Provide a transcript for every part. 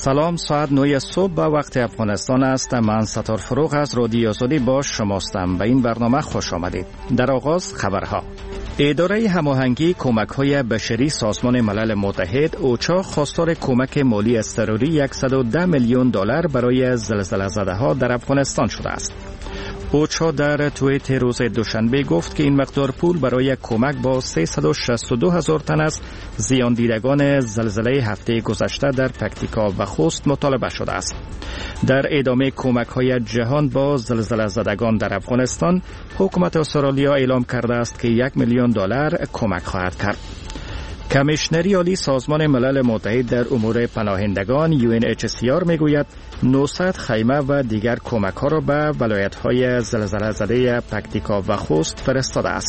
سلام، ساعت 9 صبح به وقت افغانستان است. من ستار فروغ از رادیو آزادی با شماستم. به این برنامه خوش آمدید. در آغاز خبرها. اداره هماهنگی کمک‌های بشری سازمان ملل متحد اوچا خواستار کمک مالی اضطراری $110 میلیون برای زلزله زده‌ها در افغانستان شده است. اوچا در توییت روز دوشنبه گفت که این مقدار پول برای کمک با 362,000 تن از زیان دیدگان زلزله هفته گذشته در پکتیکا و خوست مطالبه شده است. در ادامه کمک‌های جهان با زلزله زدگان در افغانستان، حکومت استرالیا اعلام کرده است که $1 میلیون کمک خواهد کرد. کمیشنری عالی سازمان ملل متحد در امور پناهندگان UNHCR میگوید 900 خیمه و دیگر کمک‌ها را به ولایت‌های زلزله زده پکتیکا و خوست فرستاده است.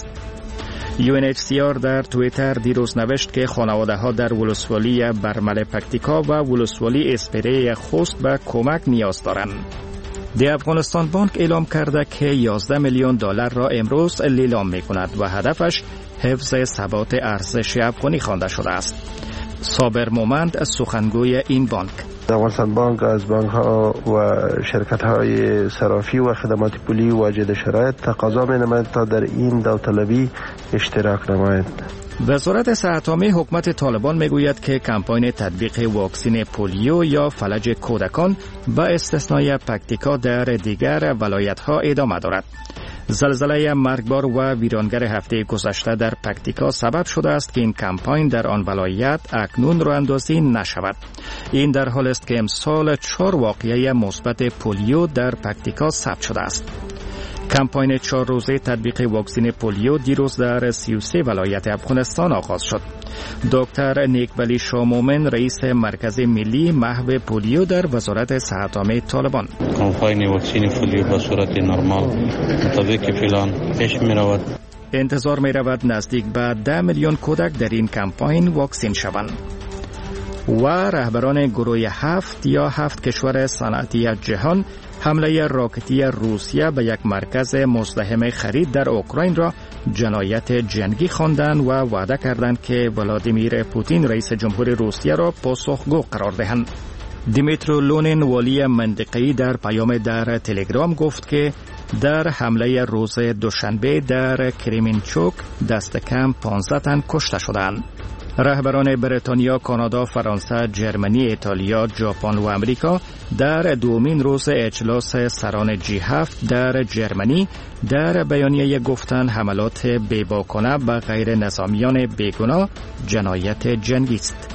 UNHCR در توییتر دیروز نوشت که خانواده‌ها در ولسوالی برمل پکتیکا و ولسوالی اسپری خوست به کمک نیاز دارند. دی افغانستان بانک اعلام کرده که $11 میلیون را امروز لیلام می‌کند و هدفش حفظ ثبات ارزش افغانی خوانده شده است. صابر مومند سخنگوی این بانک: افغانستان بانک از بانک‌ها و شرکت‌های صرافی و خدمات پولی واجد شرایط تقاضا می‌نماید تا در این داوطلبی اشتراک نمایند. وزارت صحت عامه حکومت طالبان میگوید که کمپاین تطبیق واکسن پولیو یا فلج کودکان به استثنای پکتیکا در دیگر ولایت‌ها ادامه دارد. زلزله مرگبار و ویرانگر هفته گذشته در پکتیکا سبب شده است که این کمپاین در آن ولایت اکنون راه اندازی نشود. این در حال است که امسال 4 واقعه مثبت پولیو در پکتیکا ثبت شده است. کمپاین 4 روزه تطبیق واکسن پولیو دیروز در 33 ولایت افغانستان آغاز شد. دکتر نیکولی شاه مومن رئیس مرکز ملی محو پولیو در وزارت صحت عامه طالبان: کمپاین واکسن پولیو به صورت نرمال مطابق پلان پیش می رود. انتظار می رود نزدیک به 10 میلیون کودک در این کمپاین واکسن شوند. و رهبران گروه 7 کشور صنعتی جهان حمله راکتی روسیه به یک مرکز مزدحم خرید در اوکراین را جنایت جنگی خواندند و وعده کردند که ولادیمیر پوتین رئیس جمهور روسیه را پاسخگو قرار دهند. دیمیترو لونین والی منطقه‌ای در پیام در تلگرام گفت که در حمله روز دوشنبه در کریمینچوک دست کم 15 تن کشته شدند. رهبران بریتانیا، کانادا، فرانسه، جرمنی، ایتالیا، ژاپن و امریکا در دومین روز اجلاس سران G7 در جرمنی در بیانیه گفتند حملات بی‌باکانه به غیر نظامیان بیگناه جنایت جنگی است.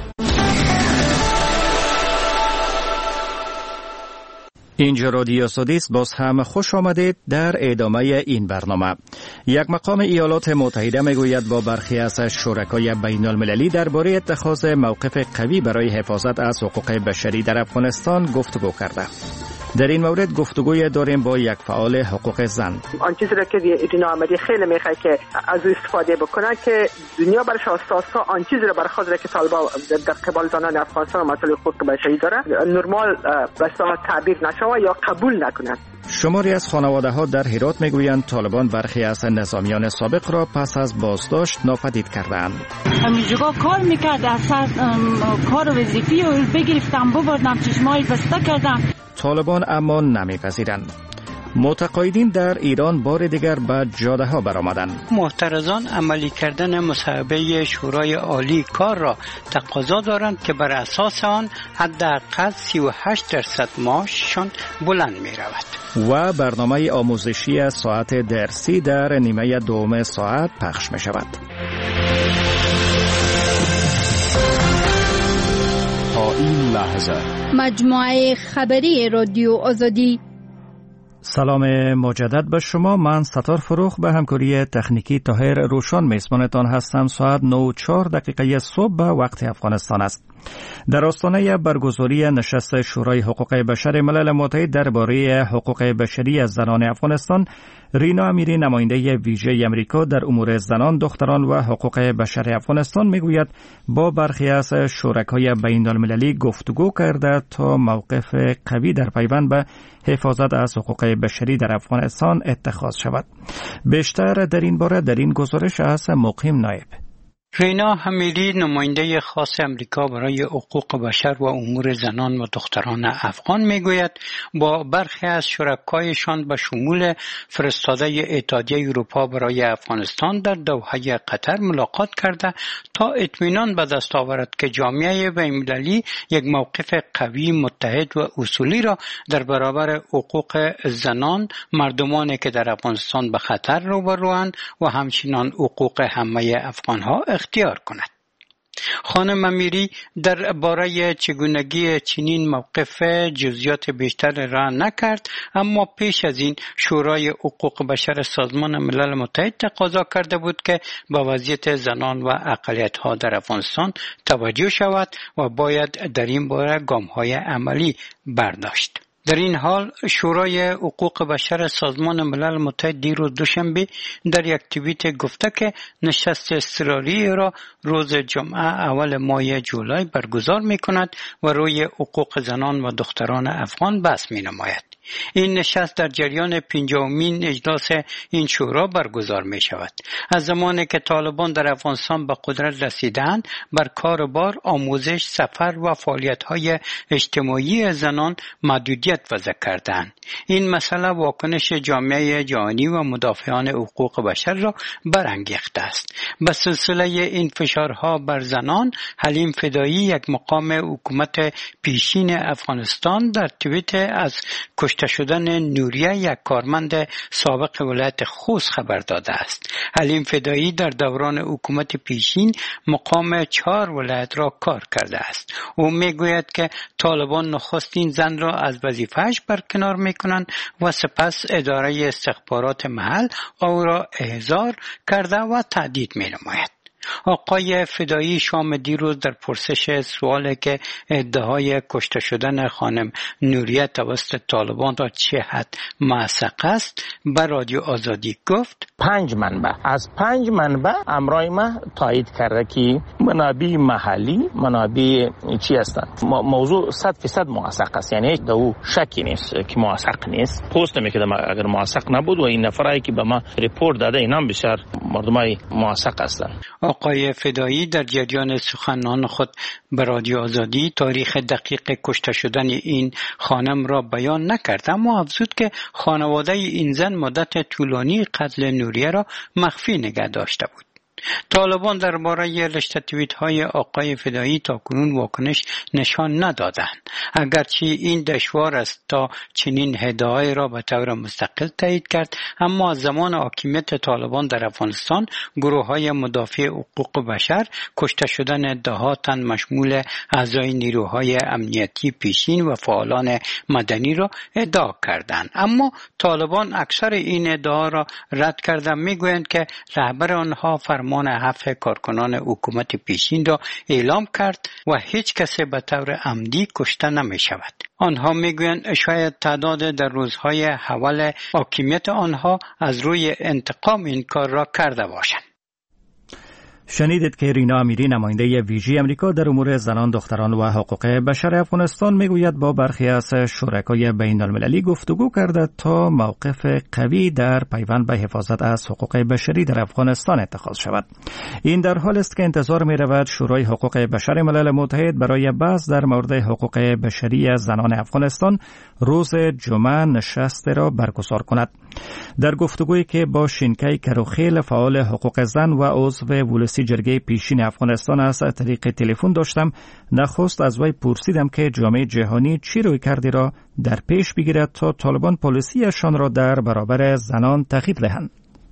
اینجا رادیو آزادی است. باز هم خوش آمدید در ادامه این برنامه. یک مقام ایالات متحده میگوید با برخی از شرکای بین المللی درباره اتخاذ موقف قوی برای حفاظت از حقوق بشری در افغانستان گفتگو کرده. در این مورد گفتگوی داریم با یک فعال حقوق زن. آن چیزی را که ایران آمدی خیلی میخواد که از او استفاده بکنه که دنیا برش اساسا آن چیزی را برخواست که طالبان در قبال زنان افغانستان و مسائل حقوق بشری داره نرمال بسیار تعبیر نشوه یا قبول نکنند. شماری از خانواده‌ها در هرات میگویند طالبان برخی از نظامیان سابق را پس از بازداشت ناپدید کردند. همینجا کار میکرد، اساس کار وظیفی رو بگرفتم ببردم چشمای بسته کردم. طالبان اما نمیپذیرند. متقاعدین در ایران بار دیگر به جاده ها برآمدند. معترضان عملی کردن مصوبه شورای عالی کار را تقاضا دارند که بر اساس آن حداقل 38% معاششان بلند می رود. و برنامه آموزشی ساعت درسی در نیمه دوم ساعت پخش می شود. تا این لحظه مجموعه خبری رادیو آزادی. سلام مجدد به شما. من ستار فروغ به همکاری تکنیکی طاهر روشن میزبانتان هستم. ساعت 9:04 صبح به وقت افغانستان است. در آستانه برگزاری نشست شورای حقوق بشر ملل متحد درباره حقوق بشری از زنان افغانستان، رینا امیری نماینده ویژه امریکا در امور زنان، دختران و حقوق بشر افغانستان میگوید با برخی از شرکای بین المللی گفتگو کرده تا موقف قوی در پیوند به حفاظت از حقوق بشری در افغانستان اتخاذ شود. بیشتر در این باره در این گزارش از مقیم نایب. رینا همیری نماینده خاص امریکا برای حقوق بشر و امور زنان و دختران افغان میگوید با برخی از شرکایشان به شمول فرستاده اتحادیه اروپا برای افغانستان در دوحه قطر ملاقات کرده تا اطمینان به دست آورد که جامعه بین‌المللی یک موقف قوی، متحد و اصولی را در برابر حقوق زنان، مردمانی که در افغانستان به خطر روبروند و همچنین حقوق همه افغانها اختیار کند. خانم امیری در باره چگونگی چنین موقف جزئیات بیشتر را نکرد، اما پیش از این شورای حقوق بشر سازمان ملل متحد تقاضا کرده بود که به وضعیت زنان و اقلیت‌ها در افغانستان توجه شود و باید در این باره گام‌های عملی برداشت. در این حال شورای حقوق بشر سازمان ملل متحد دیروز دوشنبه در یک توییت گفته که نشست اضطراری را روز جمعه اول ماه جولای برگزار می کند و روی حقوق زنان و دختران افغان بحث می نماید. این نشست در جریان 50مین اجلاس این شورا برگزار می شود. از زمانی که طالبان در افغانستان به قدرت رسیدند، بر کار بار، آموزش، سفر و فعالیت‌های اجتماعی زنان محدودیت وضع کردند. این مسئله واکنش جامعه جهانی و مدافعان حقوق بشر را برانگیخته است. به سلسله این فشارها بر زنان، حلیم فدایی، یک مقام حکومت پیشین افغانستان، در توییت از کشته شدن نوریه، یک کارمند سابق ولایت خوست، خبر داده است. حلیم فدایی در دوران حکومت پیشین مقام 4 ولایت را کار کرده است. او میگوید که طالبان نخستین زن را از وظیفه‌اش برکنار میکنند و سپس اداره استخبارات محل او را احضار کرده و تهدید مینماید. آقای فدایی شام دیروز در پرسش سوالی که ادعای کشته شدن خانم نوریه توسط طالبان را چه حد موثق است به رادیو آزادی گفت 5 منبع از 5 منبع امرای ما تایید کرده که منابع محلی منابع چی هستند. موضوع 100% موثق است، یعنی دو شکی نیست که موثق نیست. پست میکردم اگر موثق نبود و این نفرایی که به ما ریپورت داده اینا بسیار مردمای موثق هستند. آقای فدایی در جریان سخنان خود به رادیو آزادی تاریخ دقیق کشته شدن این خانم را بیان نکرد، اما افزود که خانواده این زن مدت طولانی قتل نوریه را مخفی نگه داشته بود. طالبان درباره رشته توییت‌های آقای فدایی تاکنون واکنش نشان ندادند. اگرچه این دشوار است تا چنین ادعای را به طور مستقل تایید کرد، اما از زمان حاکمیت طالبان در افغانستان گروه‌های مدافع حقوق بشر کشته شدن ده‌ها تن مشمول اعضای نیروهای امنیتی پیشین و فعالان مدنی را ادعا کردند. اما طالبان اکثر این ادعا را رد کرده، میگویند که رهبر آنها فرمان حذف کارکنان حکومت پیشین را اعلام کرد و هیچ کسی به طور عمدی کشته نمی شود. آنها میگویند شاید تعداد در روزهای اول حاکمیت آنها از روی انتقام این کار را کرده باشند. شنیدید که رینا امیری نماینده ویژه امریکا در امور زنان، دختران و حقوق بشر افغانستان میگوید با برخی از شرکای بین المللی گفتگو کرده تا موقف قوی در پیوند به حفاظت از حقوق بشری در افغانستان اتخاذ شود. این در حال است که انتظار می رود شورای حقوق بشر ملل متحد برای بحث در مورد حقوق بشری زنان افغانستان روز جمعه نشست را برگزار کند. در گفتگویی که با شینکای کروخیل فعال حقوق زن و عضو ولسی جرگه پیشین افغانستان از طریق تلفن داشتم، نخست از وی پرسیدم که جامعه جهانی چی رویکردی را در پیش بگیرد تا طالبان پالیسیشان را در برابر زنان تغییر دهند.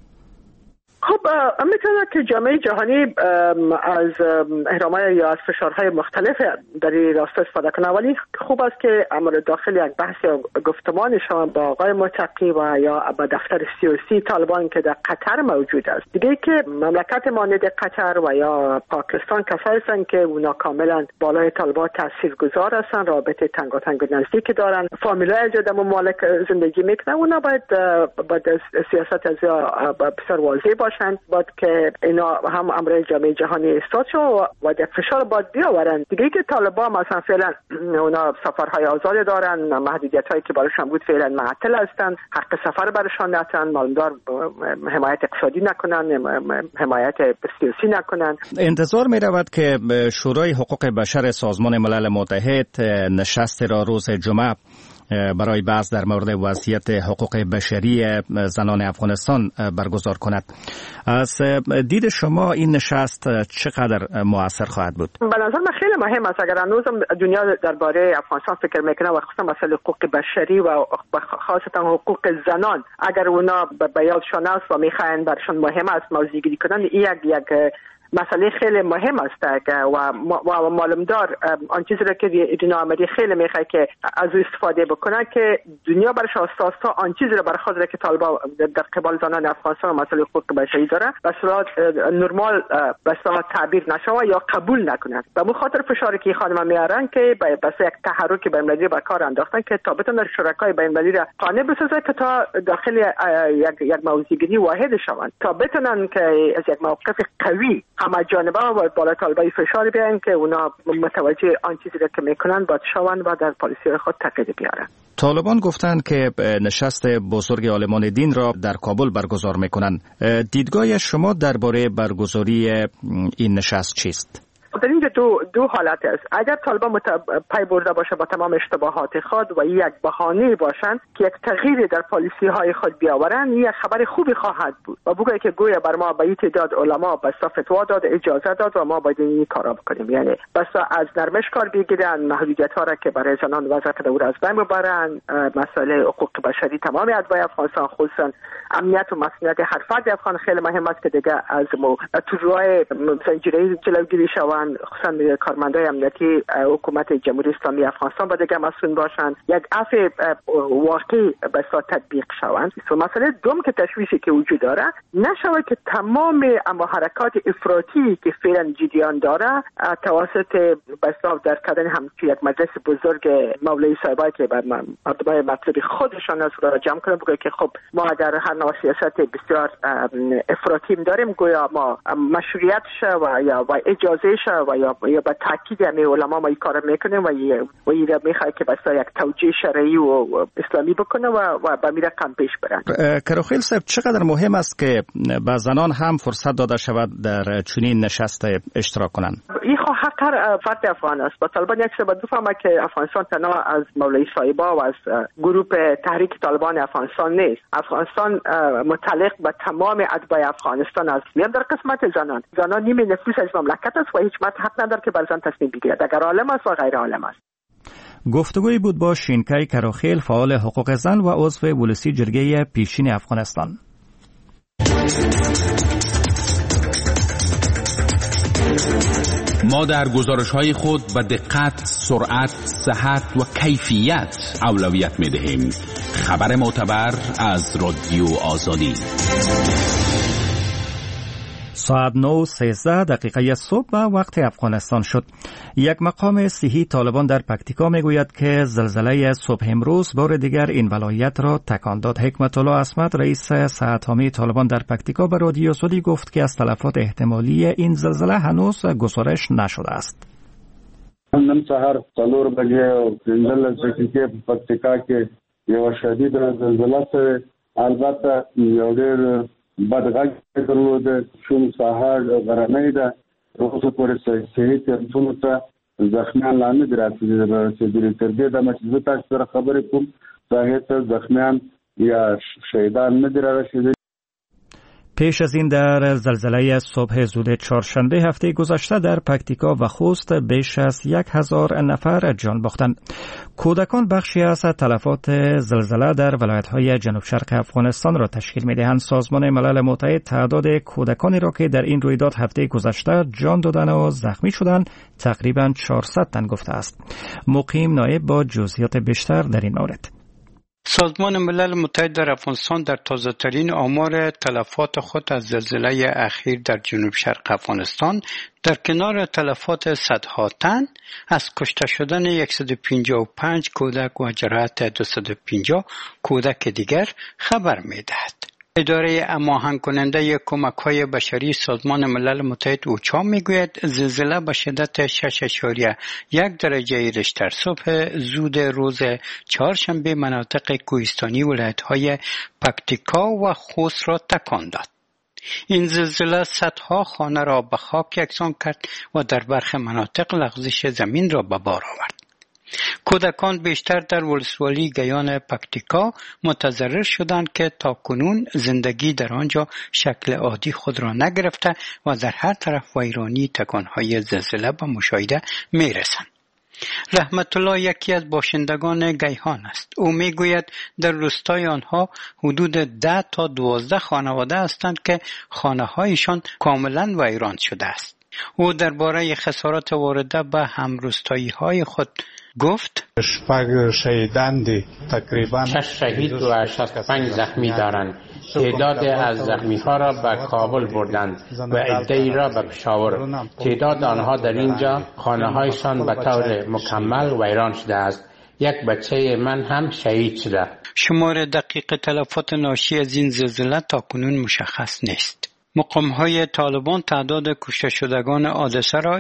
خب میتونه که جامعه جهانی از اهرام‌های یا از فشارهای مختلف در این راستا استفاده کنه، ولی خوب است که امر داخل یک بحث یا گفتمانشان با آقای متقی و یا با دفتر سیاسی طالبان که در قطر موجود است. دیگه که مملکت مانند قطر و یا پاکستان کسایی هستند که اونا کاملا بالای طالبان تاثیرگذار هستند، رابطه تنگاتنگ و نزدیک دارن، فامیلای از آدم ممالک زندگی میکنن، اونا باید سیاست از بسیار واضح باشند بکنن، باید که اینا هم امر جامعه جهانی احساس شد و در فشار باید بیاورن دیگه که طالبان مثلا فعلا اونا سفرهای آزاد دارن، محدودیت‌هایی که براشون بود فعلا معطل هستند، حق سفر براشون ندارن، مالدار حمایت اقتصادی نکنن، حمایت سیاسی نکنن. انتظار می رود که شورای حقوق بشر سازمان ملل متحد نشست را روز جمعه برای بحث در مورد وضعیت حقوق بشری زنان افغانستان برگزار کند. از دید شما این نشست چقدر مؤثر خواهد بود؟ به نظر من خیلی مهم است. اگر هنوزم دنیا درباره افغانستان فکر میکنه و خصوصا مسئله حقوق بشری و خاصتا حقوق زنان اگر اونا به یادشان است و میخواین برشان مهم است موضوع گیری کنن، این یک مسئله خیلی مهم است و معلومدار آن چیزی را که ایران آمدی خیلی میخواد که از او استفاده بکنه که دنیا برش اساسا آن چیزی را برخواد را که طالبان در قبال زنان افغانستان و مسئله حقوق بشری داره به صورت نرمال به صورت تعبیر نشوه یا قبول نکنن. به مو خاطر فشاری که خانم میارن که بس یک تحرک بین‌المللی به کار انداختن که تا بتونن شرکای بین‌المللی را قانع بسازه که تا داخل یک موضوعگیری واحد شوند، تا بتونن که از یک موقف قوی همه جانبه و بالا طالبای فشار بیان که اونا متوجه آن چیزی را که میکنن باید شوند و در پالیسی خود تغییر بیارن. طالبان گفتند که نشست بزرگ عالمان دین را در کابل برگزار میکنند. دیدگاه شما درباره برگزاری این نشست چیست؟ در اینجا دو حالت است. اگر طالبان پی برده باشه با تمام اشتباهات خود و یک بهانه باشند که یک تغییر در پالیسی های خود بیاورند، یک خبر خوبی خواهد بود و بگوید که گویا بر ما به این تعداد علما بس فتوا داد، اجازه داد و ما باید این کارا بکنیم، یعنی بس از نرمش کار بگیرن، محدودیت ها را که برای زنان وضع کرده او از بین ببرن، مسئله حقوق بشری تمام اتباع افغانستان خصوصا امنیت و مسئولیت هر فرد افغان خیلی مهم است که دیگه از طرح‌های زنجیره‌ای جلوگیری شوند، خصوصا کارمندای امنیتی حکومت جمهوری اسلامی افغانستان باید دیگه مسئول باشند، یک عفو واقعی به صورت تطبیق شوند. مسئله دوم که تشویشی که وجود داره نشود که تمام اما حرکات افراطی که فعلا جریان داره توسط به صورت در کردن همچین یک مجلس بزرگ مولوی صاحبایی که بر مردمای مطلب خودشان از را جمع کنه بگه که خب ما در هر نوع سیاست بسیار افراطی داریم، گویا ما مشروعیتش و یا اجازهش و یا با تاکید همه علما ما این کار میکنیم و این را میخواد که بسیار یک توجیه شرعی و اسلامی بکنه و به می رقم پیش برن. کروخیل صاحب، چقدر مهم است که به زنان هم فرصت داده شود در چنین نشست اشتراک کنند؟ این حق هر فرد افغان است. با طالبان یک سبب بفهمه که افغانستان تنها از مولوی صاحبا و از گروه تحریک طالبان افغانستان نیست. افغانستان متعلق به تمام اتباع افغانستان است. میان در قسمت زنان نیمه نفوس از مملکت است و هیچ حق نداره که بر زن تصمیم بگیرد، اگر عالم است و غیر عالم است. گفتگوی بود با شینکای کروخیل، فعال حقوق زن و عضو ولسی جرگه پیشین افغانستان. ما در گزارش‌های خود به دقت، سرعت، صحت و کیفیت اولویت می‌دهیم. خبر معتبر از رادیو آزادی. ساعت 9:13 صبح به وقت افغانستان شد. یک مقام صحی طالبان در پکتیکا میگوید که زلزله صبح امروز بار دیگر این ولایت را تکان داد. حکمت الله اسمت، رئیس ساعت عامه طالبان در پکتیکا، به رادیو آزادی گفت که از تلفات احتمالی این زلزله هنوز گزارش نشده است. نن سهار 4 بجې 15 دقیقې په پکتیکا کې یو شدید زلزله سره البته یو ډېر بدغږ درلود، چون سهار غرمه ده روز پورې صحیح تلفون ته زخمیان لا نه دي رسېدلي. تر دې دمه چې زه تاسو سره خبرې کوم ساحې ته زخمیان یا شهیدان نه دي رسېدلي. پیش از این در زلزله صبح زود چهارشنبه هفته گذشته در پکتیکا و خوست بیش از 1000 نفر جان باختند. کودکان بخشی از تلفات زلزله در ولایت‌های جنوب شرق افغانستان را تشکیل می‌دهند. سازمان ملل متحد تعداد کودکانی را که در این رویداد هفته گذشته جان دادند و زخمی شدند تقریباً 400 تن گفته است. مقیم نایب با جزئیات بیشتر در این مورد. سازمان ملل متحد در افغانستان در تازه‌ترین آمار تلفات خود از زلزله اخیر در جنوب شرق افغانستان در کنار تلفات صدها تن از کشته شدن 155 کودک و جراحت 250 کودک دیگر خبر می‌دهد. اداره هماهنگ کننده کمک‌های بشری سازمان ملل متحد اوچا میگوید زلزله به شدت 6.1 درجه ریشتر صبح زود روز چهارشنبه مناطق کوهستانی ولایت‌های پکتیکا و خوست را تکان داد. این زلزله صدها خانه را به خاک یکسان کرد و در برخی مناطق لغزش زمین را به بار آورد. کودکان بیشتر در ولسوالی گیان پکتیکا متضرر شدند که تاکنون زندگی در آنجا شکل عادی خود را نگرفته و در هر طرف ویرانی تکانهای زلزله به مشاهده می رسند. رحمت الله یکی از باشندگان گیهان است. او می گوید در روستای آنها حدود 10 تا 12 خانواده هستند که خانه هایشان کاملا ویران شده است. او درباره خسارات وارده به همروستایی های خود گفت 6 شهید و 65 زخمی دارند. تعداد از زخمی ها را به کابل بردند و عده‌ای را به پشاور. تعداد آنها در اینجا خانه هایشان به طور مکمل ویران شده است. یک بچه من هم شهید شده. شمار دقیق تلفات ناشی از این زلزله تاکنون مشخص نیست. مقام‌های طالبان تعداد کشته شدگان حادثه را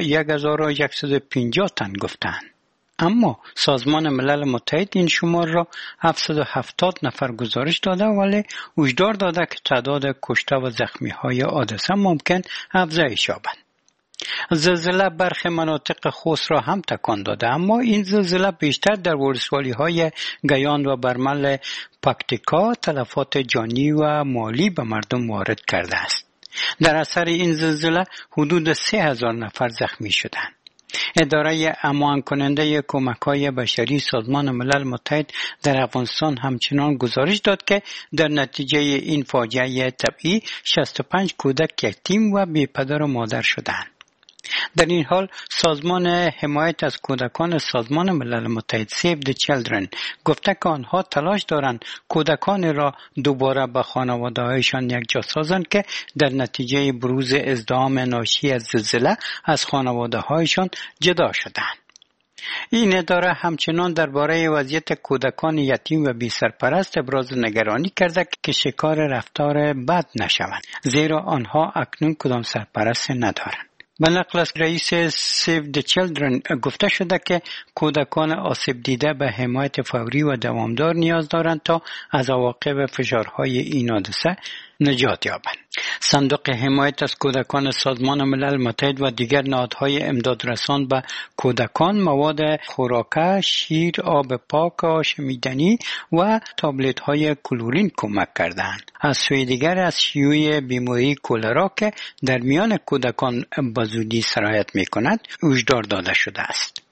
1150 تن گفتند. اما سازمان ملل متحد این شمار را 770 نفر گزارش داده ولی هشدار داده که تعداد کشته و زخمی‌های حادثه ممکن افزایش یابد. زلزله برخی مناطق خوست را هم تکان داده اما این زلزله بیشتر در ولسوالی‌های گیان و برمل پکتیکا تلفات جانی و مالی به مردم وارد کرده است. در اثر این زلزله حدود 3000 نفر زخمی شدند. اداره هماهنگ کننده کمک‌های بشری سازمان ملل متحد در افغانستان همچنان گزارش داد که در نتیجه این فاجعه طبیعی 65 کودک یتیم و بی پدر و مادر شدند. در این حال سازمان حمایت از کودکان سازمان ملل متحد Save the Children گفته که آنها تلاش دارند کودکان را دوباره به خانواده‌هایشان یکجا سازند که در نتیجه بروز ازدحام ناشی از زلزله از خانواده‌هایشان جدا شدند. این اداره همچنان درباره وضعیت کودکان یتیم و بی سرپرست ابراز نگرانی کرده که شکار رفتار بد نشوند زیرا آنها اکنون کدام سرپرست ندارند. به نقل از رئیس Save the Children گفته شده که کودکان آسیب دیده به حمایت فوری و دوامدار نیاز دارند تا از عواقب فشارهای این حادثه نجات یابند. صندوق حمایت از کودکان سازمان ملل متحد و دیگر نهادهای امدادرسان به کودکان مواد خوراکه، شیر، آب پاک، آشامیدنی و تابلت‌های کلورین کمک کردند. از سوی دیگر از شیوع بیماری کولرا که در میان کودکان به زودی سرایت می‌کند هشدار داده شده است.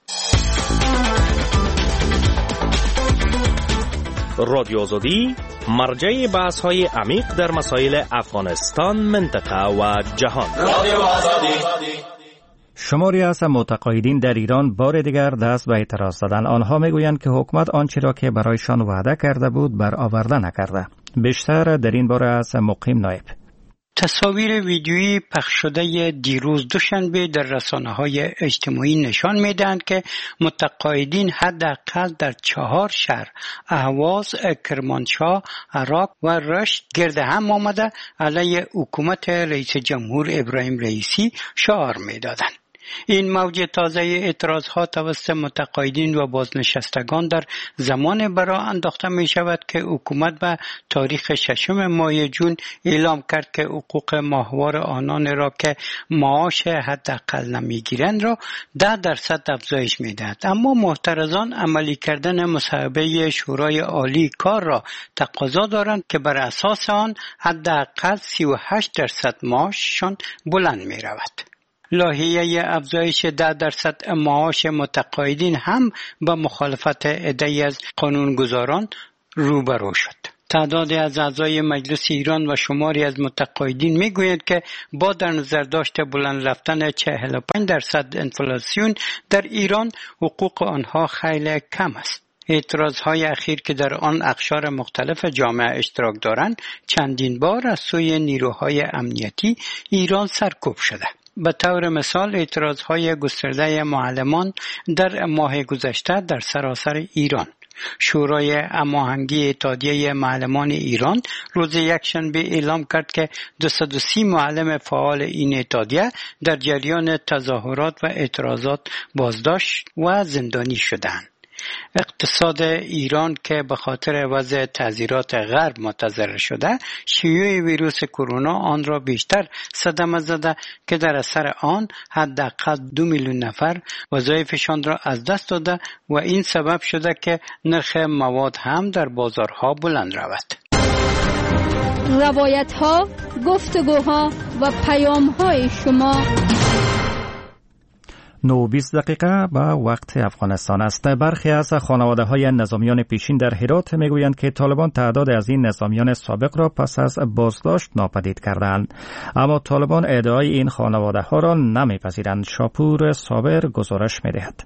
رادیو آزادی مرجع بحث‌های عمیق در مسائل افغانستان، منطقه و جهان. رادیو آزادی. شماری از متقاعدین در ایران بار دیگر دست به اعتراض زدند. آنها میگویند که حکومت آنچه را که برایشان وعده کرده بود برآورده نکرده. بیشتر در این باره از مقیم نایب. تصاویر ویدیویی پخش شده دیروز دوشنبه در رسانه‌های اجتماعی نشان می‌دهند که متقاعدین حداقل در 4 شهر اهواز، کرمانشاه، عراق و رشت گرد هم آمده علیه حکومت رئیس جمهور ابراهیم رئیسی شعار می‌دادند. این موج تازه اعتراضها توسط متقاعدین و بازنشستگان در زمان برا انداخته می شود که حکومت به تاریخ 6 ماه جون اعلام کرد که حقوق ماهوار آنان را که معاش حداقل نمی گیرند را 10% افزایش می دهد. اما معترضان عملی کردن مصوبه شورای عالی کار را تقاضا دارند که بر اساس آن حداقل 38% معاششان بلند می رود. لایحه افزایش 10% معاش متقاعدین هم با مخالفت عده‌ای از قانونگذاران روبرو شد. تعدادی از اعضای مجلس ایران و شماری از متقاعدین میگویند که با در نظر داشت بلند رفتن 45% انفلاسیون در ایران حقوق آنها خیلی کم است. اعتراضهای اخیر که در آن اقشار مختلف جامعه اشتراک دارند چندین بار از سوی نیروهای امنیتی ایران سرکوب شده. به طور مثال اعتراضهای گسترده معلمان در ماه گذشته در سراسر ایران. شورای هماهنگی اتحادیه معلمان ایران روز یکشنبه اعلام کرد که 230 معلم فعال این اتحادیه در جریان تظاهرات و اعتراضات بازداشت و زندانی شدند. اقتصاد ایران که به خاطر وضع تعزیرات غرب متضرر شده، شیوع ویروس کرونا آن را بیشتر صدمه زده که در اثر آن حداقل 2 میلیون نفر وظایفشان را از دست داده و این سبب شده که نرخ مواد هم در بازارها بلند رود. روایت‌ها، گفتگوها و پیام‌های شما. 9:20 دقیقه به وقت افغانستان است. برخی از خانواده‌های نظامیان پیشین در هرات میگویند که طالبان تعداد از این نظامیان سابق را پس از بازداشت ناپدید کردند، اما طالبان ادعای این خانواده‌ها را نمیپذیرند. شاپور صابر گزارش می‌دهد.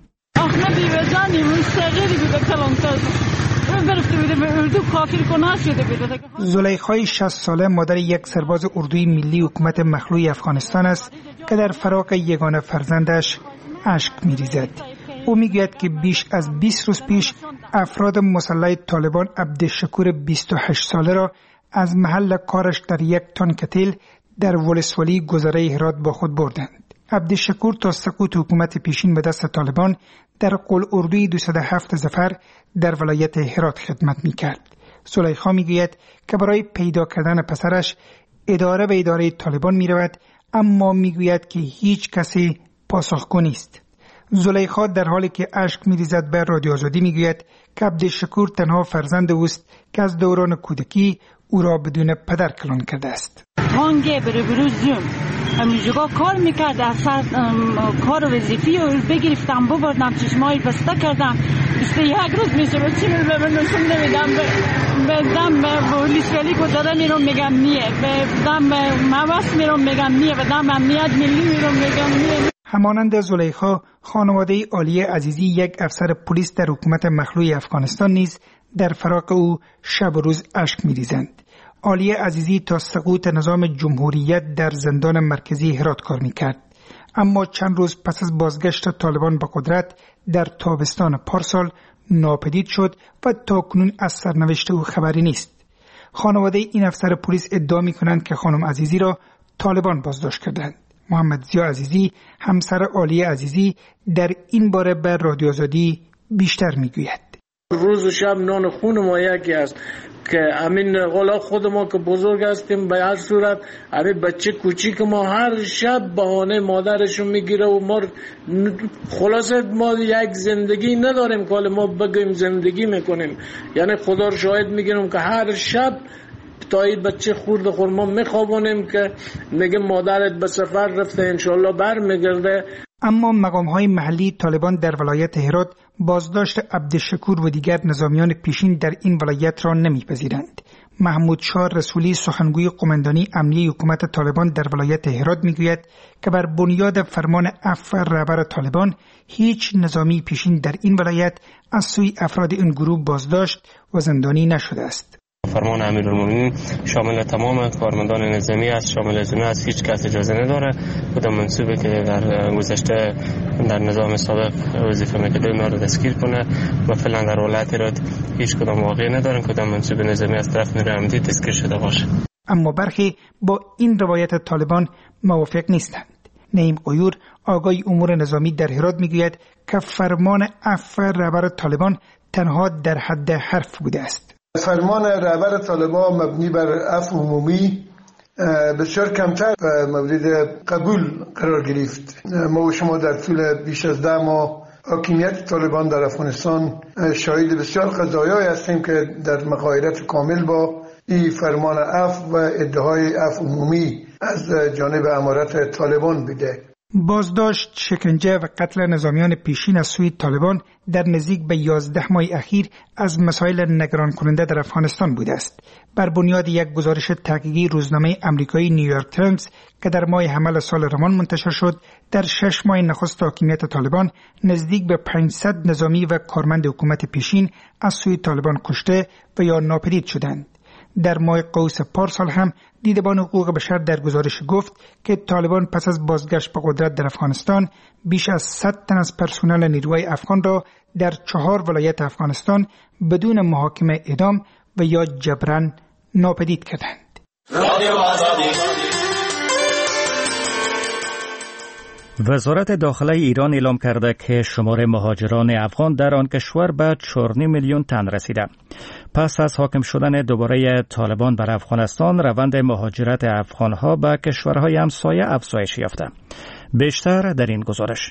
زلیخای 60 ساله مادر یک سرباز اردوی ملی حکومت مخلوع افغانستان است که در فراق یگانه فرزندش اشک می‌ریزد. او میگوید که بیش از 20 روز پیش افراد مسلح طالبان عبدالشکور 28 ساله را از محل کارش در یک تانکتیل در ولسوالی گذره هرات با خود بردند. عبدالشکور تا سقوط حکومت پیشین به دست طالبان در قلعه‌اردوی 207 ظفر در ولایت هرات خدمت می‌کرد. زلیخا میگوید که برای پیدا کردن پسرش اداره به اداره طالبان می‌رود، اما میگوید که هیچ کسی پاسخگو نیست. زلیخا در حالی که اشک می‌ریزد به رادیو آزادی میگوید که عبدالشکور تنها فرزند اوست که از دوران کودکی او را بدون پدر کلان کرده است. هانگه برو زوم همینجا کار میکرد، اصلا کار وظیفی رو بگرفتم ببردم چشمای بسته کردم 21 روز میشه رو چی رو نشون نمیدم بدم به ولیسولی گذاره میرم میگم نیه بدم موست میرم میگم نیه بدم امنیت ملی میرم میگم نیه. همانند زلیخا، خانواده عالیه عزیزی یک افسر پلیس در حکومت مخلوع افغانستان نیز در فراق او شب و روز اشک میریزند. عالیه عزیزی تا سقوط نظام جمهوریت در زندان مرکزی هرات کار میکرد، اما چند روز پس از بازگشت طالبان به قدرت در تابستان پارسال ناپدید شد و تاکنون از سرنوشت او خبری نیست. خانواده این افسر پلیس ادعا میکنند که خانم عزیزی را طالبان بازداشت کردند. محمد زیا عزیزی، همسر عالیه عزیزی، در این باره به رادیو آزادی بیشتر میگوید. روز و شب نان خون ما یکی است که همین غلا خود ما که بزرگ هستیم به هر صورت همین بچه کوچیک ما هر شب بهانه مادرشون میگیره و ما خلاصه ما یک زندگی نداریم که ما بگیم زندگی میکنیم. یعنی خدا رو شاهد میگیرم که هر شب تایی بچه خورد خورما میخوابونیم که میگه مادرت به سفر رفته انشالله بر میگرده. اما مقام‌های محلی طالبان در ولایت هرات بازداشت عبدالشکور و دیگر نظامیان پیشین در این ولایت را نمیپذیرند. محمود شاه رسولی، سخنگوی قماندانی امنیه حکومت طالبان در ولایت هرات میگوید که بر بنیاد فرمان عفو رهبر طالبان هیچ نظامی پیشین در این ولایت از سوی افراد این گروه بازداشت و زندانی نشده است. فرمان امیرالمومنین شامل تمام کارمندان نظامی است، شامل از اونها از هیچ کس اجازه نداره کدام منصوبه که در گذشته در نظام سابق وظیفه میکرده اونا رو دستگیر کنه و فعلا در ولایت هرات هیچ کدام واقعی ندارن کدام منصوب نظامی از طرف نیروی امنیتی دستگیر شده باشه. اما برخی با این روایت طالبان موافق نیستند. نعیم غیور، آقای امور نظامی در هرات میگوید که فرمان عفو رهبر طالبان تنها در حد حرف بوده است. فرمان رهبر طالبان مبنی بر عفو عمومی بسیار کمتر مورد قبول قرار گرفت. ما و شما در طول بیش از 10 ماه حاکمیت طالبان در افغانستان شاهد بسیار قضایایی هستیم که در مغایرت کامل با این فرمان عفو و ادعای عفو عمومی از جانب امارت طالبان بوده. بازداشت، شکنجه و قتل نظامیان پیشین از سوی طالبان در نزدیک به 11 ماه اخیر از مسائل نگران کننده در افغانستان بوده است. بر بنیاد یک گزارش تحقیقی روزنامه آمریکایی نیویورک تایمز که در ماه حمل سال روان منتشر شد، در 6 ماه نخست حاکمیت طالبان نزدیک به 500 نظامی و کارمند حکومت پیشین از سوی طالبان کشته و یا ناپدید شدند. در ماه قوس پارسال هم دیدبان حقوق بشر در گزارش گفت که طالبان پس از بازگشت به قدرت در افغانستان بیش از 100 تن از پرسنل نیروی افغان را در 4 ولایت افغانستان بدون محاکمه اعدام و یا جبران ناپدید کردند. وزارت داخله ایران اعلام کرده که شمار مهاجران افغان در آن کشور به 4.5 میلیون تن رسیده. پس از حاکم شدن دوباره طالبان بر افغانستان، روند مهاجرت افغانها به کشورهای همسایه افزایش یافته. بیشتر در این گزارش.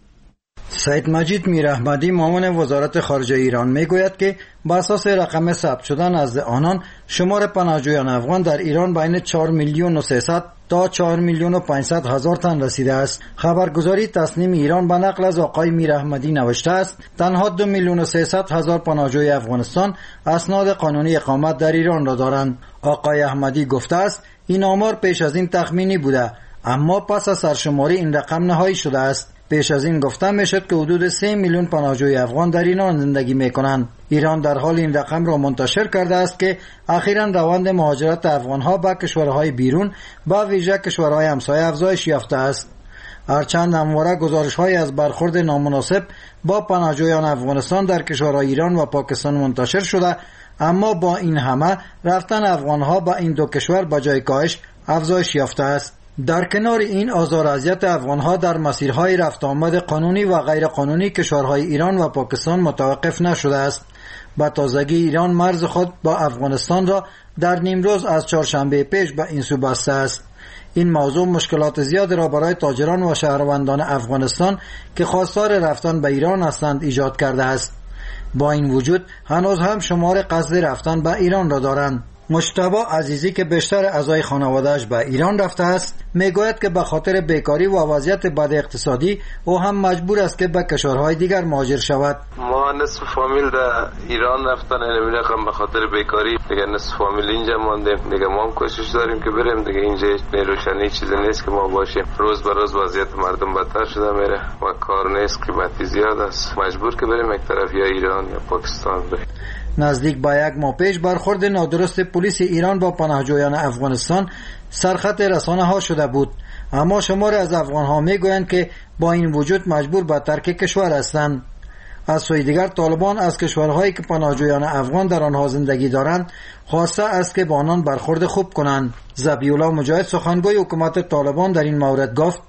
سید مجید میراحمدی معاون وزارت خارجه ایران میگوید که بر اساس رقم ثبت شده نزد آنان شمار پناهجویان افغان در ایران بین 4 میلیون و 300 تا 4 میلیون و 500 هزار تن رسیده است. خبرگزاری تصنیم ایران به نقل از آقای میراحمدی نوشته است تنها 2 میلیون و 300 هزار پناهجوی افغانستان اسناد قانونی اقامت در ایران را دارند. آقای احمدی گفته است این آمار پیش از این تخمینی بوده، اما پس از سرشماری این رقم نهایی شده است. پیش از این گفته میشد که حدود 3 میلیون پناهجوی افغان در ایران زندگی میکنند. ایران در حال این رقم را منتشر کرده است که اخیراً روند مهاجرت افغانها به کشورهای بیرون با ویژه کشورهای همسایه افزایش یافته است. هرچند همواره گزارش‌های از برخورد نامناسب با پناهجویان افغانستان در کشورهای ایران و پاکستان منتشر شده، اما با این همه رفتن افغانها به این دو کشور به جای کاهش افزایش یافته است. در کنار این آزار و اذیت افغانها در مسیرهای رفت آمد قانونی و غیر قانونی کشورهای ایران و پاکستان متوقف نشده است. با تازگی ایران مرز خود با افغانستان را در نیمروز از چهارشنبه پیش به این سو بسته است. این موضوع مشکلات زیاد را برای تاجران و شهروندان افغانستان که خواستار رفتن به ایران هستند ایجاد کرده است. با این وجود هنوز هم شمار قصد رفتن به ایران را دارند. مجتبی عزیزی که بیشتر اعضای خانواده‌اش به ایران رفته است میگوید که به خاطر بیکاری و وضعیت بد اقتصادی او هم مجبور است که به کشورهای دیگر مهاجر شود. ما نصف فامیل در ایران رفتن، یعنی رقم به خاطر بیکاری دیگه نصف فامیل اینجا ماندیم. دیگه ما هم کوشش داریم که بریم دیگه. اینجا روشنی چیزی نیست که ما باشیم. روز به روز وضعیت مردم بدتر شده میره و کار نیست، قیمتی زیاد است. مجبور که بریم یک طرف یا ایران یا پاکستان بریم. نزدیک به 1 ماه پیش برخورد نادرست پلیس ایران با پناهجویان افغانستان سرخط رسانه ها شده بود، اما شماری از افغان ها می گویند که با این وجود مجبور به ترک کشور هستند. از سوی دیگر طالبان از کشورهایی که پناهجویان افغان در آنها زندگی دارند خواسته است که با آنان برخورد خوب کنند. ذبیح الله مجاهد سخنگوی حکومت طالبان در این مورد گفت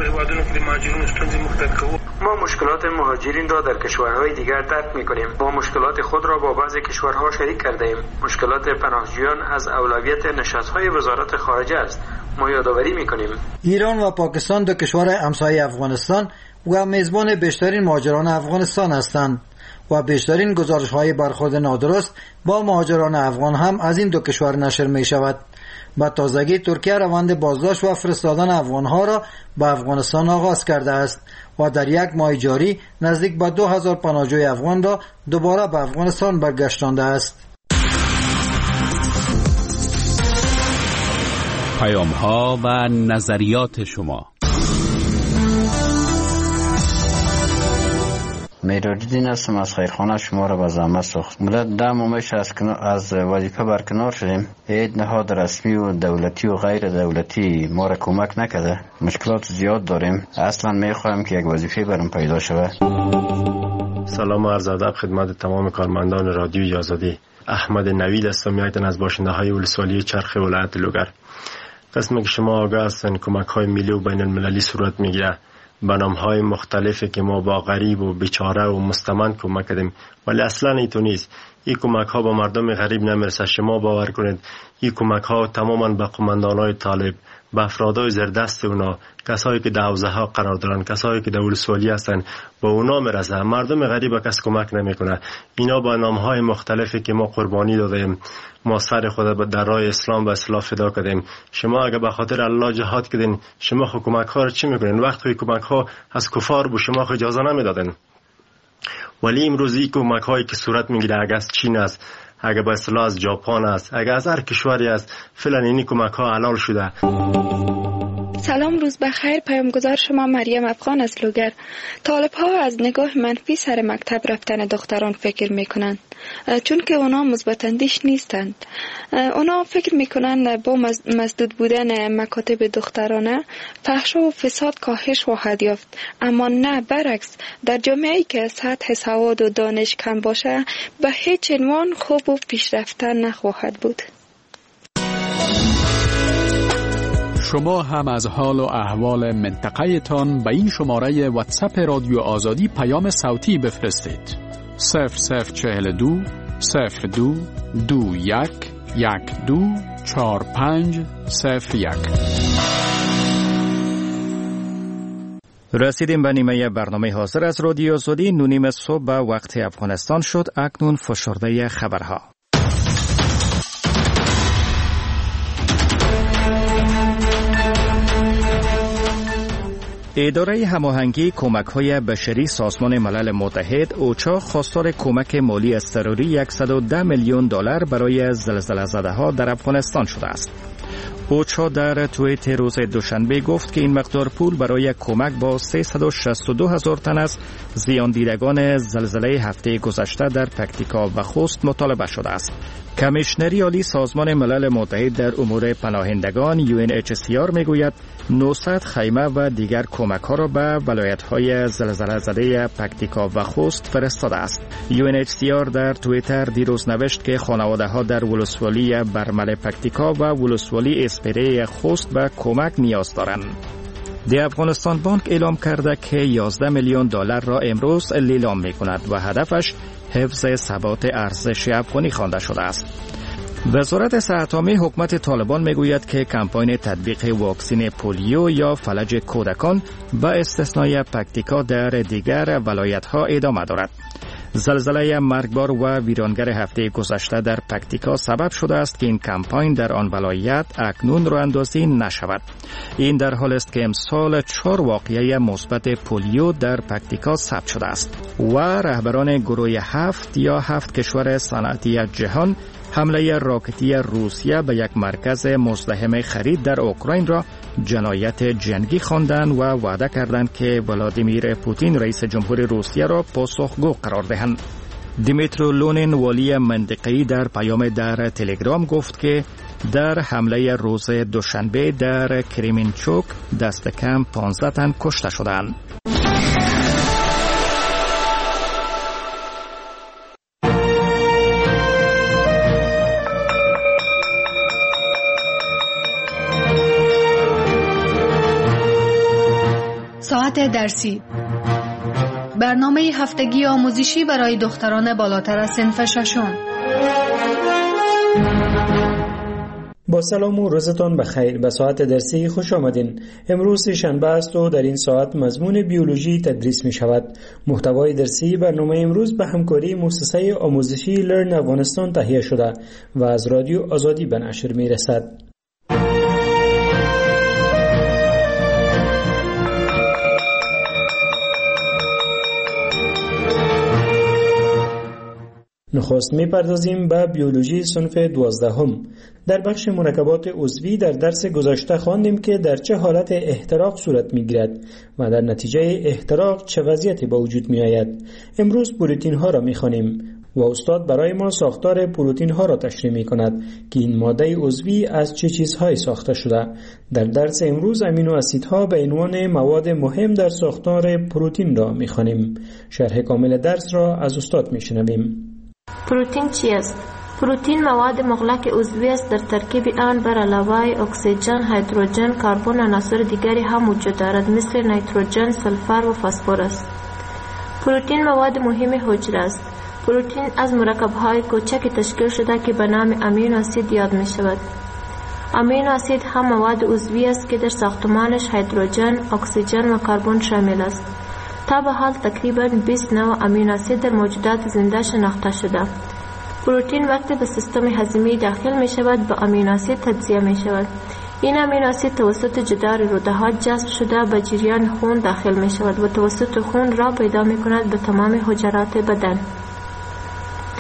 ما مشکلات مهاجرین را در کشورهای دیگر درک می‌کنیم. ما مشکلات خود را با بعضی کشورها شریک کرده ایم. مشکلات پناهجویان از اولویت نشست‌های وزارت خارجه است. ما یادآوری می‌کنیم ایران و پاکستان دو کشور همسایه افغانستان و میزبان بیشترین مهاجران افغانستان هستند و بیشترین گزارش‌های برخورد نادرست با مهاجران افغان هم از این دو کشور نشر می‌شود. با تازگی ترکیه روند بازداشت و فرستادن افغان‌ها را به افغانستان آغاز کرده است و در 1 ماه جاری نزدیک به 2000 پناهجوی افغان را دوباره به افغانستان برگشتانده است. پیام‌ها و نظریات شما. میرالدین هستم از خیرخانه. شما را به زحمت ساخت. مدت 10 ماه از وظیفه برکنار شدیم. هیچ نهاد رسمی و دولتی و غیر دولتی ما را کمک نکرده. مشکلات زیاد داریم. اصلا میخوایم که یک وظیفه برام پیدا شود. سلام و عرض ادب خدمت تمام کارمندان رادیوی آزادی. احمد نوید هستم، یکتن از باشنده های ولسوالی چرخ ولایت لوگر. قسمی که شما آگاه هستین کمک های ملی و بین المللی صورت میگیره. برنامه‌های مختلفی که ما با غریب و بیچاره و مستمند کمک کردیم، ولی اصلا اینطور نیست. این کمک ها با مردم غریب نمیرسه. شما باور کنید این کمک ها تماما به قماندان‌های طالب، به افرادای زیردست اونا، کسایی که در حوزه ها قرار دارن، کسایی که در ولسوالی هستن، با اونا میرسه. مردم غریب کس کمک نمیکنه. اینا با نام‌های مختلفی که ما قربانی دادیم، ما سر خود در راه اسلام و اصلاح فدا کردیم. شما اگه به خاطر الله جهاد کردین، شما خود کمک ها رو چی میکنین؟ وقتی کمک ها از کفار بود شما خود اجازه نمیدادین. ولی امروز این کمک هایی که صورت میگیره، اگه از چین است، اگه به اصطلاح از ژاپن است، اگه از هر کشوری است، فعلا این کمک ها حلال شده. سلام، روز بخیر. پیامگذار شما مریم افغان از لوگر. طالب ها از نگاه منفی سر مکتب رفتن دختران فکر میکنند، چون که اونا مثبت اندیش نیستند. اونا فکر میکنند با مسدود بودن مکاتب دخترانه فحشا و فساد کاهش خواهد یافت، اما نه، برعکس. در جامعه‌ای که سطح سواد و دانش کم باشه به هیچ عنوان خوب و پیشرفته نخواهد بود. شما هم از حال و احوال منطقه تان به این شماره واتساپ رادیو آزادی پیام صوتی بفرستید. 0042 02 21 12 4501. رسیدیم به نیمه برنامه حاضر از رادیو آزادی. 9:30 صبح به وقت افغانستان شد. اکنون فشرده خبرها. اداره هماهنگی کمک‌های بشری سازمان ملل متحد اوچا خواستار کمک مالی اضطراری $110 میلیون برای زلزله زده‌ها در افغانستان شده است. اوچا در توییت روز دوشنبه گفت که این مقدار پول برای کمک با 362,000 تن از زیان دیدگان زلزله هفته گذشته در پکتیکا و خوست مطالبه شده است. کمیشنری عالی سازمان ملل متحد در امور پناهندگان UNHCR میگوید 900 خیمه و دیگر کمک ها را به ولایت‌های زلزله زده پکتیکا و خوست فرستاده است. UNHCR در توییتر دیروز نوشت که خانواده ها در ولسوالی برمل پکتیکا و ولسوالی اسپری خوست به کمک نیاز دارند. دی افغانستان بانک اعلام کرده که $11 میلیون را امروز لیلام می کند و هدفش حفظ ثبات ارزش افغانی خوانده شده است. وزارت صحت عامه حکومت طالبان میگوید که کمپاین تطبیق واکسن پولیو یا فلج کودکان به استثنای پکتیکا در دیگر ولایت‌ها ادامه دارد. زلزله مرگبار و ویرانگر هفته گذشته در پکتیکا سبب شده است که این کمپاین در آن ولایت اکنون راه اندازی نشود. این در حال است که امسال 4 واقعه مثبت پولیو در پکتیکا ثبت شده است و رهبران گروه 7 کشور صنعتی جهان حمله راکتی روسیه به یک مرکز مزدحم خرید در اوکراین را جنایت جنگی خواندند و وعده کردند که ولادیمیر پوتین رئیس جمهور روسیه را پاسخگو قرار دهند. دیمیترو لونین والی منطقه‌ای در پیام در تلگرام گفت که در حمله روز دوشنبه در کریمینچوک دست کم 15 تن کشته شدند. ساعت درسی، برنامه هفتگی آموزشی برای دختران بالاتر از صنف ششم. با سلام و روزتان بخیر. به ساعت درسی خوش آمدین. امروز شنبه است و در این ساعت مضمون بیولوژی تدریس می شود. محتوای درسی برنامه امروز به همکاری مؤسسه آموزشی لرن افغانستان تهیه شده و از رادیو آزادی به نشر می رسد. نخست می‌پردازیم به بیولوژی صنف 12. در بخش مرکبات عضوی در درس گذشته خواندیم که در چه حالت احتراق صورت می‌گیرد و در نتیجه احتراق چه وضعیتی به وجود می‌آید. امروز پروتئین ها را می‌خوانیم و استاد برای ما ساختار پروتئین ها را تشریح می‌کند که این ماده عضوی از چه چیزهایی ساخته شده. در درس امروز امینو اسیدها به عنوان مواد مهم در ساختار پروتئین را می‌خوانیم. شرح کامل درس را از استاد می‌شنویم. پروتئین چی است؟ پروتئین مواد مغلق عضوی است. در ترکیب آن بر علاوه اکسیژن، هیدروژن، کربن و عناصر دیگری هم وجود دارد مثل نیتروژن، سلفر و فسفر است. پروتئین مواد مهم حجره است. پروتئین از مرکب‌های کوچک تشکیل شده که به نام امینو اسید یاد می شود. امینو اسید هم مواد عضوی است که در ساختمانش هیدروژن، اکسیژن و کربن شامل است. تا به حال تقریباً 20 نوع امینو اسید در موجودات زنده شناخته شده. پروتئین وقتی به سیستم هضمی داخل می شود به امینو اسید تجزیه می شود. این امینو اسید توسط جدار روده‌ها جذب شده به جریان خون داخل می شود و توسط خون راه پیدا می کند به تمام حجرات بدن.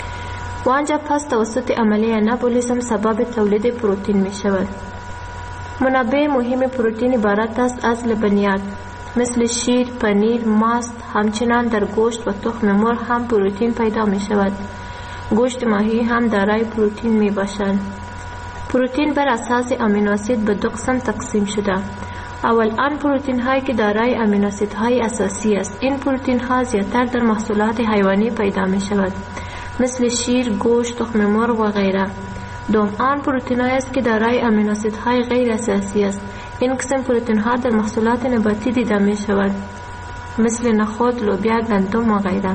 و آنجا پس توسط عملیه انابولیسم سبب تولید پروتئین می شود. منابع مهم پروتین عبارت است از لبنیات مثل شیر، پنیر، ماست. همچنان در گوشت و تخم مرغ هم پروتین پیدا می شود. گوشت ماهی هم دارای پروتین می باشد. پروتین بر اساس امینو اسید به 2 قسم تقسیم شده. اول آن پروتین هایی که دارای امینو اسید های اساسی است. این پروتین ها زیادتر در محصولات حیوانی پیدا می شود مثل شیر، گوشت، تخم مرغ و غیره. دوم آن پروتین هایی است که دارای امینو اسید های غیر اساسی است. این قسم پروتین ها در محصولات نباتی دیده می شود مثل نخود، لوبیا، گندم و غیره.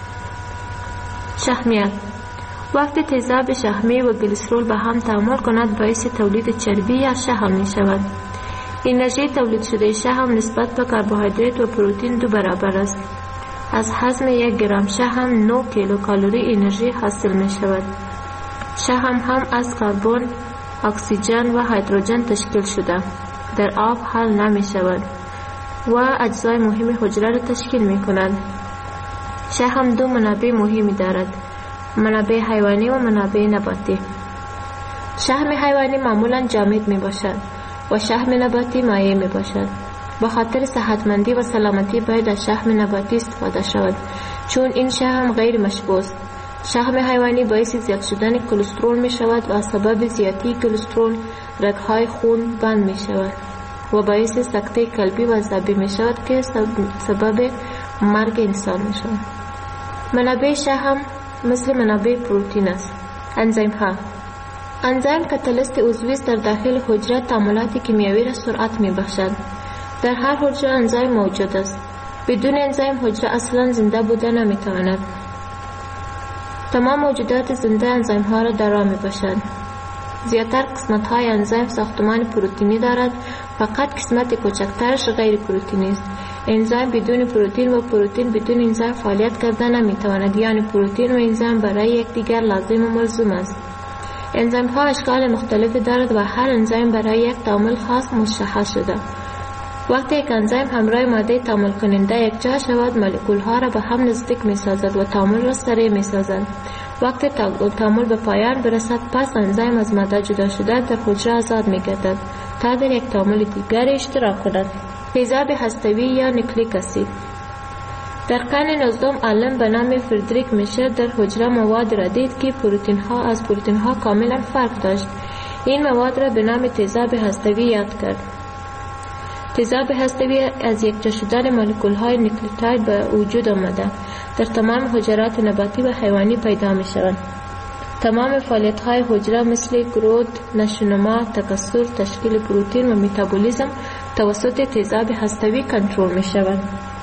شحمیات: وقتی تیزاب شحمی و گلیسرول به هم تعامل کند باعث تولید چربی یا شحم می شود. انرژی تولید شده شحم نسبت به کربوهیدرات و پروتین 2 برابر است. از هضم 1 گرم شحم 9 کیلوکالری انرژی حاصل می شود. شحم هم از کربن، اکسیژن و هیدروژن تشکیل شده. در آب حل نمی شود و اجزای مهم حجره را تشکیل می کنند. شحم 2 منابع مهمی دارد: منابع حیوانی و منابع نباتی. شحم حیوانی معمولا جامد می باشد و شحم نباتی مایع می باشد. به خاطر صحتمندی و سلامتی باید از شحم نباتی استفاده شود چون این شحم غیر مشبوع است. شحم حیوانی باعث زیاد شدن کلسترول می شود و سبب زیادی کلسترول رگهای خون بند می شود و باعث سکته قلبی و عصبی می شود که سبب مرگ انسان می شود. منابع شحم مثل منابع پروتین است. انزیم ها: انزیم کاتالیست عضوی است در داخل حجره تعاملات کیمیایی را سرعت می بخشد. در هر حجره انزیم موجود است. بدون انزیم حجره اصلا زنده بوده نمی تواند. تمام موجودات زنده انزیم ها را دارا می باشد. زیادتر قسمت های انزیم ساختمان پروتینی دارد، فقط قسمت کوچکترش غیر پروتینی است. انزیم بدون پروتین و پروتین بدون انزیم فعالیت کرده نمی تواند، یعنی پروتین و انزیم برای یکدیگر لازم و ملزوم است. انزیم ها اشکال مختلفی دارد و هر انزیم برای یک تعامل خاص مشخص شده. وقتی یک انزیم همراه ماده تعامل کننده یکجا شود، مولکول ها را به هم نزدیک می سازد و تعامل را سریع می سازد. وقتی تعامل به پایان برسد، پس انزیم از ماده جدا شده در حجره آزاد می گردد تا در یک تعامل دیگر اشتراک کند. تیزاب هسته‌ای یا نیوکلیک اسید. در قرن 19 عالم به نام فردریک میشر در حجره مواد را دید که پروتین ها از پروتین ها کاملا فرق داشت. این مواد را به نام تیزاب هسته‌ای یاد کرد. تیزاب هسته‌ای از یکجا شدن مولکول های نیوکلیوتاید به وجود آمده در تمام حجرات نباتی و حیوانی پیدا می شوند. تمام فعالیت های حجره مثل گروث، نشونما، تکثر، تشکیل پروتین و متابولیسم توسط تیزاب هسته‌ای کنترل می شوند.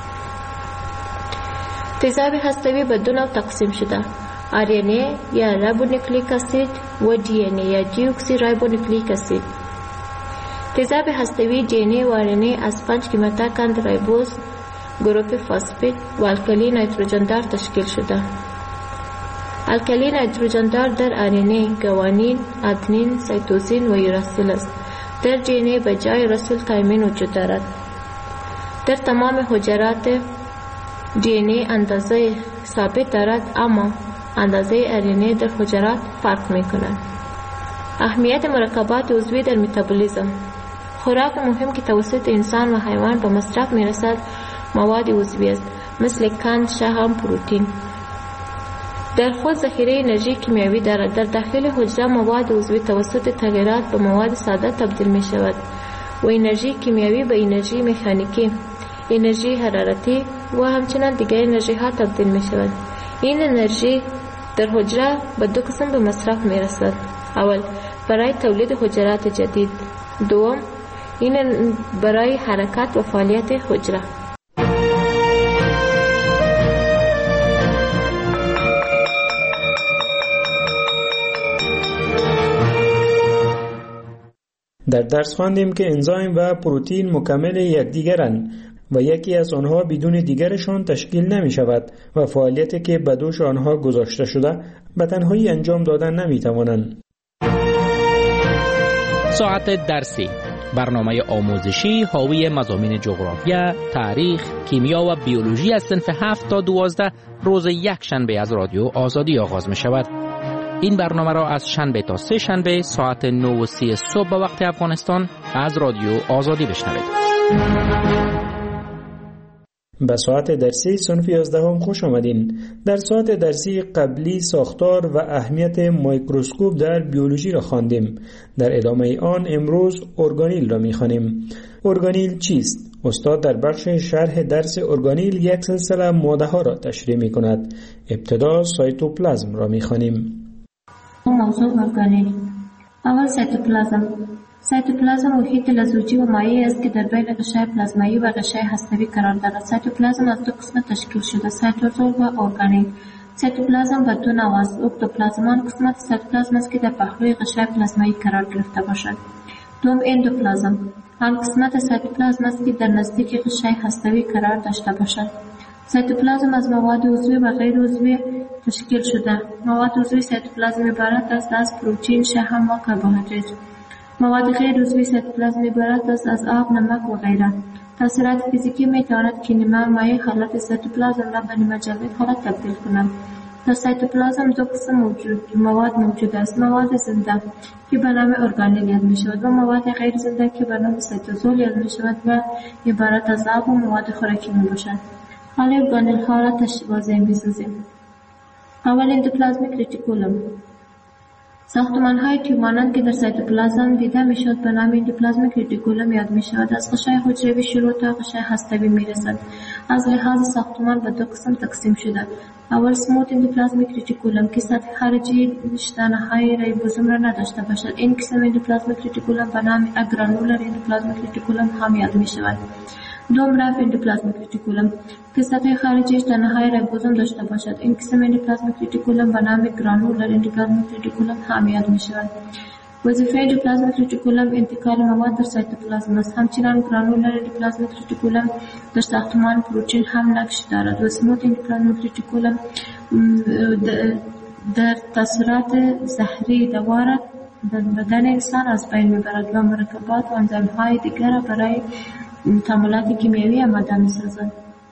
تیزاب هسته‌ای به 2 نوع تقسیم شده: RNA یا رایبونوکلیک اسید و DNA یا دیوکسی رایبونوکلیک اسید. تیزاب هسته‌ای DNA و RNA از 5 کیماتاکند رایبوز، گروپ فاسفید و الکلی نیتروژن دار تشکیل شده. الکلی نیتروژن دار در RNA گوانین، ادنین، سیتوزین و یوراسیل است. در DNA به جای رسول تایمین وجود دارد. در تمام حجرات DNA اندازه ثابت دارد، اما اندازه RNA در حجرات فرق می کند. اهمیت مرکبات عضوی در متابولیسم. خوراک مهم که توسط انسان و حیوان به مصرف می رسد مواد عضوی است مثل قند، شحم، پروتین. در خود ذخیره انرژی کیمیایی دارد. در داخل حجره مواد عضوی توسط تغییرات به مواد ساده تبدیل می شود و انرژی کیمیایی به انرژی مکانیکی، انرژی حرارتی و همچنان دیگر انرژی ها تبدیل می شود. این انرژی در حجره به 2 قسم به مصرف می رسد: اول برای تولید حجرات جدید، دوم این برای حرکت و فعالیت حجره. در درس خواندیم که انزیم و پروتین مکمل یکدیگرند و یکی از آنها بدون دیگرشان تشکیل نمی شود و فعالیتی که به دوش آنها گذاشته شده به تنهایی انجام دادن نمی توانند. ساعت درسی، برنامه آموزشی حاوی مضامین جغرافیا، تاریخ، کیمیا و بیولوژی از صنف 7 تا 12 روز یک شنبه از رادیو آزادی آغاز می شود. این برنامه را از شنبه تا سه شنبه ساعت 9:30 صبح به وقت افغانستان از رادیو آزادی بشنوید. به ساعت درسی صنف 11 خوش آمدین. در ساعت درسی قبلی ساختار و اهمیت میکروسکوپ در بیولوژی را خواندیم. در ادامه آن امروز ارگانیل را می‌خوانیم. ارگانیل چیست؟ استاد در بخش شرح درس ارگانیل یک سلسله ماده ها را تشریح می‌کند. ابتدا سایتوپلازم را می‌خوانیم. موضوع ارگانیل. اول سایتوپلازم محیط لزوجی و مایع است که در بین غشای پلازمایی و غشای هسته‌ای قرار دارد. سایتوپلازم از دو قسم تشکیل شده: سایتوزول و ارگانیل. سایتوپلازم به دو نوع است. اکتوپلازم آن قسمت سایتوپلازم است که در پهلوی غشای پلازمایی قرار گرفته باشد. دوم اندوپلازم آن قسمت سایتوپلازم است که در نزدیک غشای هسته‌ای قرار داشته باشد. سایتوپلازم از مواد عضوی و غیر عضوی تشکیل شده. مواد عضوی سایتوپلازم عبارت است از پروتئین، شحم و کربوهیدرات. مواد غیر عضوی سایتوپلازم عبارت است از آب، نمک و غیره. تاثیرات فیزیکی می‌تواند که نیمه مایع حالت سایتوپلازم را به نیمه جامد حالت تبدیل کند. در سایتوپلازم دو قسم مواد موجود است: مواد زنده که به نام ارگانیل یاد می‌شود و مواد غیر زنده که به نام سایتوزول یاد می‌شود و عبارت از آب و مواد خوراکی میباشد. حالا ارگانیل ها را واضح می‌سازیم. اول اندوپلازمیک ریتیکولوم. ساختمان های تیوب مانند که در سایتوپلازم دیده میشد به نام اندوپلازمیک ریتیکولوم یاد می‌شود. از غشای حجروی شروع تا غشای هسته‌ای می‌رسد. از لحاظ ساختمان به دو قسم تقسیم شده. اول سموت اندوپلازمیک ریتیکولوم که سطح خارجی شتانه‌های ریبوزوم را نداشته باشد. این قسم اندوپلازمیک ریتیکولوم به نام اگرانولر اندوپلازمیک ریتیکولوم هم یاد می‌شود. دوم رف اندوپلازمیک ریتیکولوم که سطح خارجی شتانه‌های ریبوزوم داشته باشد. این قسم اندوپلازمیک ریتیکولوم به نام گرانولر اندوپلازمیک ریتیکولوم هم یاد می‌شود. وظیفه اندوپلازمیک ریتیکولوم انتقال مواد در سایتوپلازم است. همچنین گرانولر اندوپلازمیک ریتیکولوم در ساختمان پروتئین هم نقش دارد و سموت اندوپلازمیک ریتیکولوم در تاثیرات زهری دوار بدن انسان از بین می‌برد و مرکبات و انزیم‌های دیگر را برای تعاملات کیمیایی آماده می‌سازد.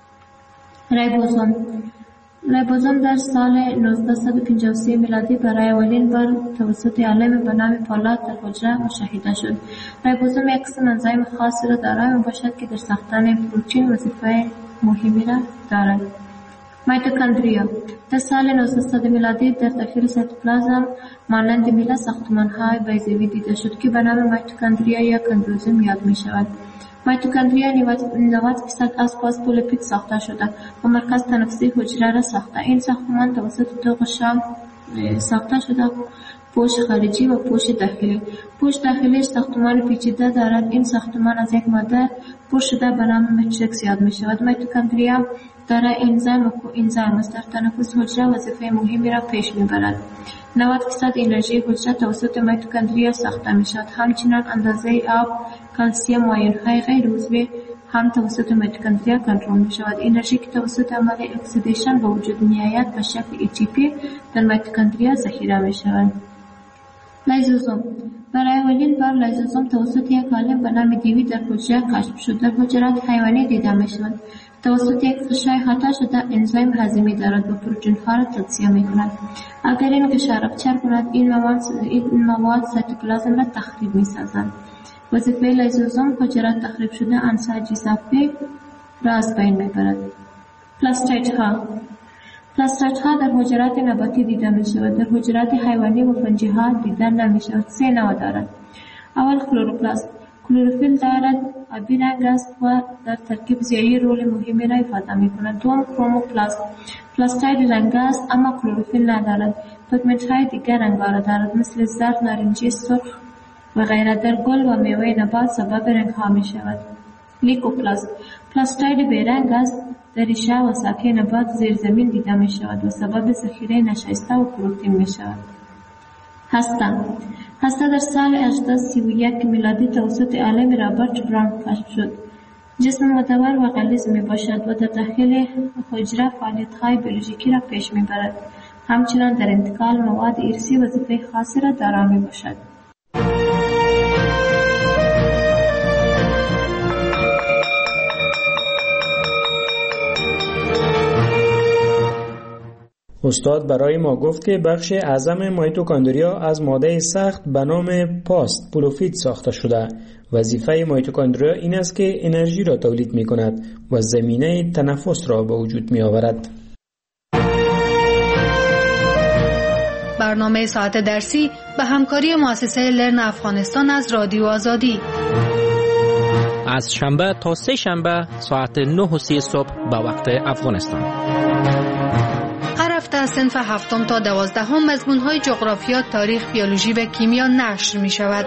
ریبوزوم در سال 1953 میلادی برای اولین بار توسط عالم به نام پالات در حجره مشاهده شد. ریبوزوم یک قسم انزیم خاصی را دارای میباشد که در ساختن پروتئین وظیفه مهمی را دارد. میتوکندریا در سال 1900 میلادی در داخل سایتوپلازم مانند میله ساختمان‌های بیضوی دیده شد که به نام میتوکندریا یا کندروزوم یاد می‌شود. میتوکندریا 90% از فاسفولیپید ساخته شده و مرکز تنفسی حجره را ساخته. این ساختمان توسط دو غشا ساخته شده: پوش خارجی و پوش داخلی. پوش داخلی ساختمان پیچیده دارد. این ساختمان از یک ماده پر شده به نام ماتریکس یاد می شود. میتوکندریا دارای انزیم و کوانزیم است. در تنفس حجره وظیفه مهمی را پیش می برد. 90% انرژی حجره توسط میتوکندریا ساخته می شود. همچنین اندازه آب، کلسیم و آیون‌های غیر عضوی هم توسط میتوکندریا کنترل می شود. انرژی که توسط عمل اکسیدیشن به وجود می آید به شکل ATP در میتوکندریا ذخیره می شود. لیزوزوم. برای اولین بار لیزوزوم توسط یک عالم به نام دیوی در حجره کشف شد. در حجرات حیوانی دیده می شود. توسط یک غشای احاطه شده انزیم هضمی دارد و پروتئین‌ها را تجزیه می‌کند. اگر این غشا رپچر کند این مواد سایتوپلازم را تخریب می‌سازند. وظیفه لیزوزوم حجرات تخریب شده انساج اضافی را از بین می‌برد. پلاستایدها در حجرات نباتی دیده می‌شود. در حجرات حیوانی و فنجی‌ها دیده نمی‌شود. سه نوع دارد. اول کلوروپلاست. کلروفیل دارد، آبی رنگ است و در ترکیب ضیایی رول مهمی را ایفاده می‌کند. دوم کروموپلاست. پلاستاید رنگ است اما کلروفیل ندارد. پیگمنت‌های دیگر رنگ‌ها دارد مثل زرد، نارنجی، سرخ و غیره. در گل و میوه نبات سبب رنگ‌ها می‌شود. لیکوپلاست. پلاستاید بیرنگ است. در ریشه و ساقه نبات زیر زمین دیده می‌شود و سبب ذخیره نشایسته و پروتئین می‌شود. هسته در سال 1831 میلادی توسط عالم رابرت براون کشف شد. جسم مدور و غلیظ میباشد و در داخل حجره فعالیت‌های بیولوژیکی را پیش میبرد. همچنین در انتقال مواد ارثی وظیفه خاصی را دارا میباشد. استاد برای ما گفت که بخش اعظم میتوکندریا از ماده سخت به نام پاست پولوفید ساخته شده. وظیفه میتوکندریا این است که انرژی را تولید می کند و زمینه تنفس را به وجود می آورد. برنامه ساعت درسی به همکاری مؤسسه لرن افغانستان از رادیو آزادی از شنبه تا سه شنبه ساعت 9:30 صبح به وقت افغانستان. هر هفته از صنف 7 تا 12 مضمون‌های جغرافیا، تاریخ، بیولوژی و کیمیا نشر می شود.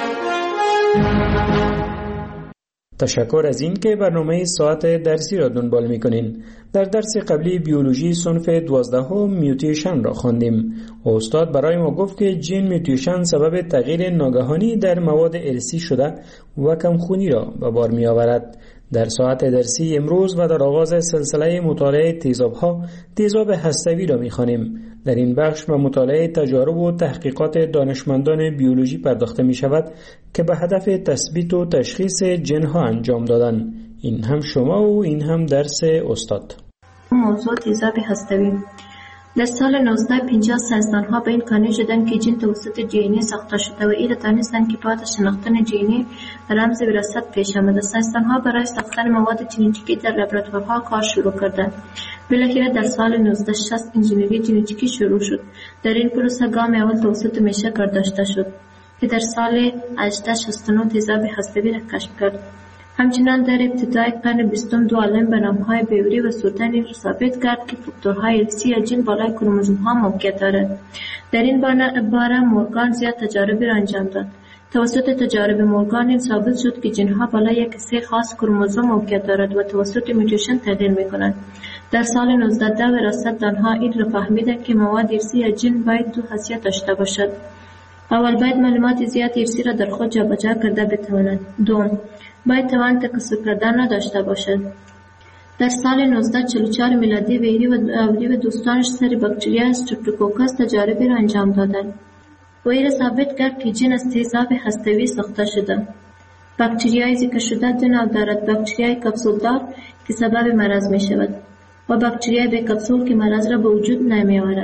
تشکر از این که برنامه ساعت درسی را دنبال می‌کنین. در درس قبلی بیولوژی صنف 12 میوتیشن را خواندیم. استاد برای ما گفت که جین میوتیشن سبب تغییر ناگهانی در مواد ارثی شده و کمخونی را به بار می‌آورد. در ساعت درسی امروز و در آغاز سلسله مطالعه تیزاب‌ها، تیزاب هسته‌ای را می‌خوانیم. در این بخش به مطالعه تجارب و تحقیقات دانشمندان بیولوژی پرداخته می شود که به هدف تثبیت و تشخیص جن‌ها انجام دادن. این هم شما و این هم درس استاد. موضوع تیزاب هسته‌ای. در سال 1950 ساینسدان‌ها به این قانع شدند که جین توسط جینی ساخته شده و این دانستند که بعد از شناختن جینی رمز وراثت پیش آمده. ساینسدان‌ها برای ساختن مواد ژنتیکی در لابراتوارها کار شروع کردند. بالاخره در سال 1960 انجینری ژنتیکی شروع شد. در این پروسه گام اول توسط میشکر داشته شد که در سال 1869 تیزاب هسته‌ای را کشف کرد. همچنان در ابتدای قرن 20 دو عالم به نام‌های بیوری و سورتن را ثابت کرد که فاکتورهای ارثی جین بالای کروموزوم‌ها موقعیت دارد. در این باره مورگان زیاد تجاربی را انجام داد. توسط تجارب مورگان این ثابت شد که جن‌ها بالای یک کسی خاص کروموزوم موقعیت دارد و توسط میوتیشن تغییر می‌کنند. در سال 1910 وراثت‌دانها این را فهمیدند که مواد ارثی جین باید دو خاصیت داشته باشد. اول باید معلومات زیاد ارثی را در خود جابجا کرده بتواند. دوم باید توان تکثر کردن نداشته باشد. در سال 1944 میلادی ویری و دوستانش سر باکتریا استرپتوکوکس تجاربی را انجام دادند و این را ثابت کرد که جین از تیزاب هسته‌ای ساخته شده. باکتریای ذکر شده دو نوع دارد: باکتریای کپسولدار که سبب مرض می شود و باکتریای بی کپسول که مرض را به وجود نمی آورد.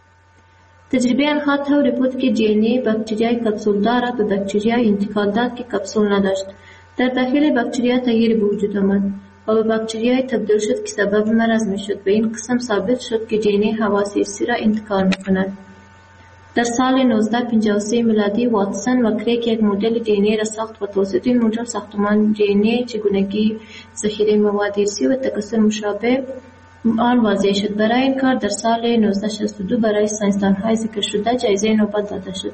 تجربه آنها طوری بود که جینی باکتریای کپسولدار را به باکتریای انتقال داد که کپسول نداشت. در داخل باکتریا تغییر به وجود آمد و به باکتریای تبدیل شد که سبب مرض می شد. به این قسم ثابت شد که جینی حواس ارثی را انتقال می کند. در سال 1953 میلادی واتسون و کریک یک مدل جینی را ساخت و توسط این مدل ساختمان جینی، چگونگی ذخیره مواد ارثی و تکثر مشابه آن واضح شد. برای این کار در سال 1962 برای ساینسدان‌های ذکر شده جایزه نوبل داده شد.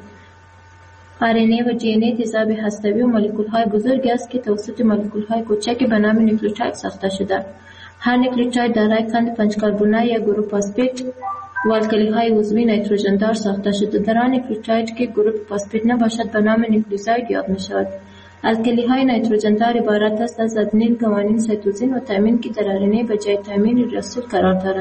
RNA و DNA تیزاب هسته‌ای و مولکول‌های بزرگی است که توسط مولکول‌های کوچکی به نام نیوکلیوتاید ساخته شده. هر نیوکلیوتاید دارای قند 5 کربنی یا گروه فاسفیت و الکلی‌های عضوی نیتروژن دار ساخته شده. در آن نیوکلیوتاید که گروه فاسفیت نباشد به نام نیوکلیوزاید یاد می‌شود. الکلی‌های نیتروژن دار عبارت است از آدنین، گوانین، سایتوزین و تامین که در RNA به جای تامین رسول قرار دارد.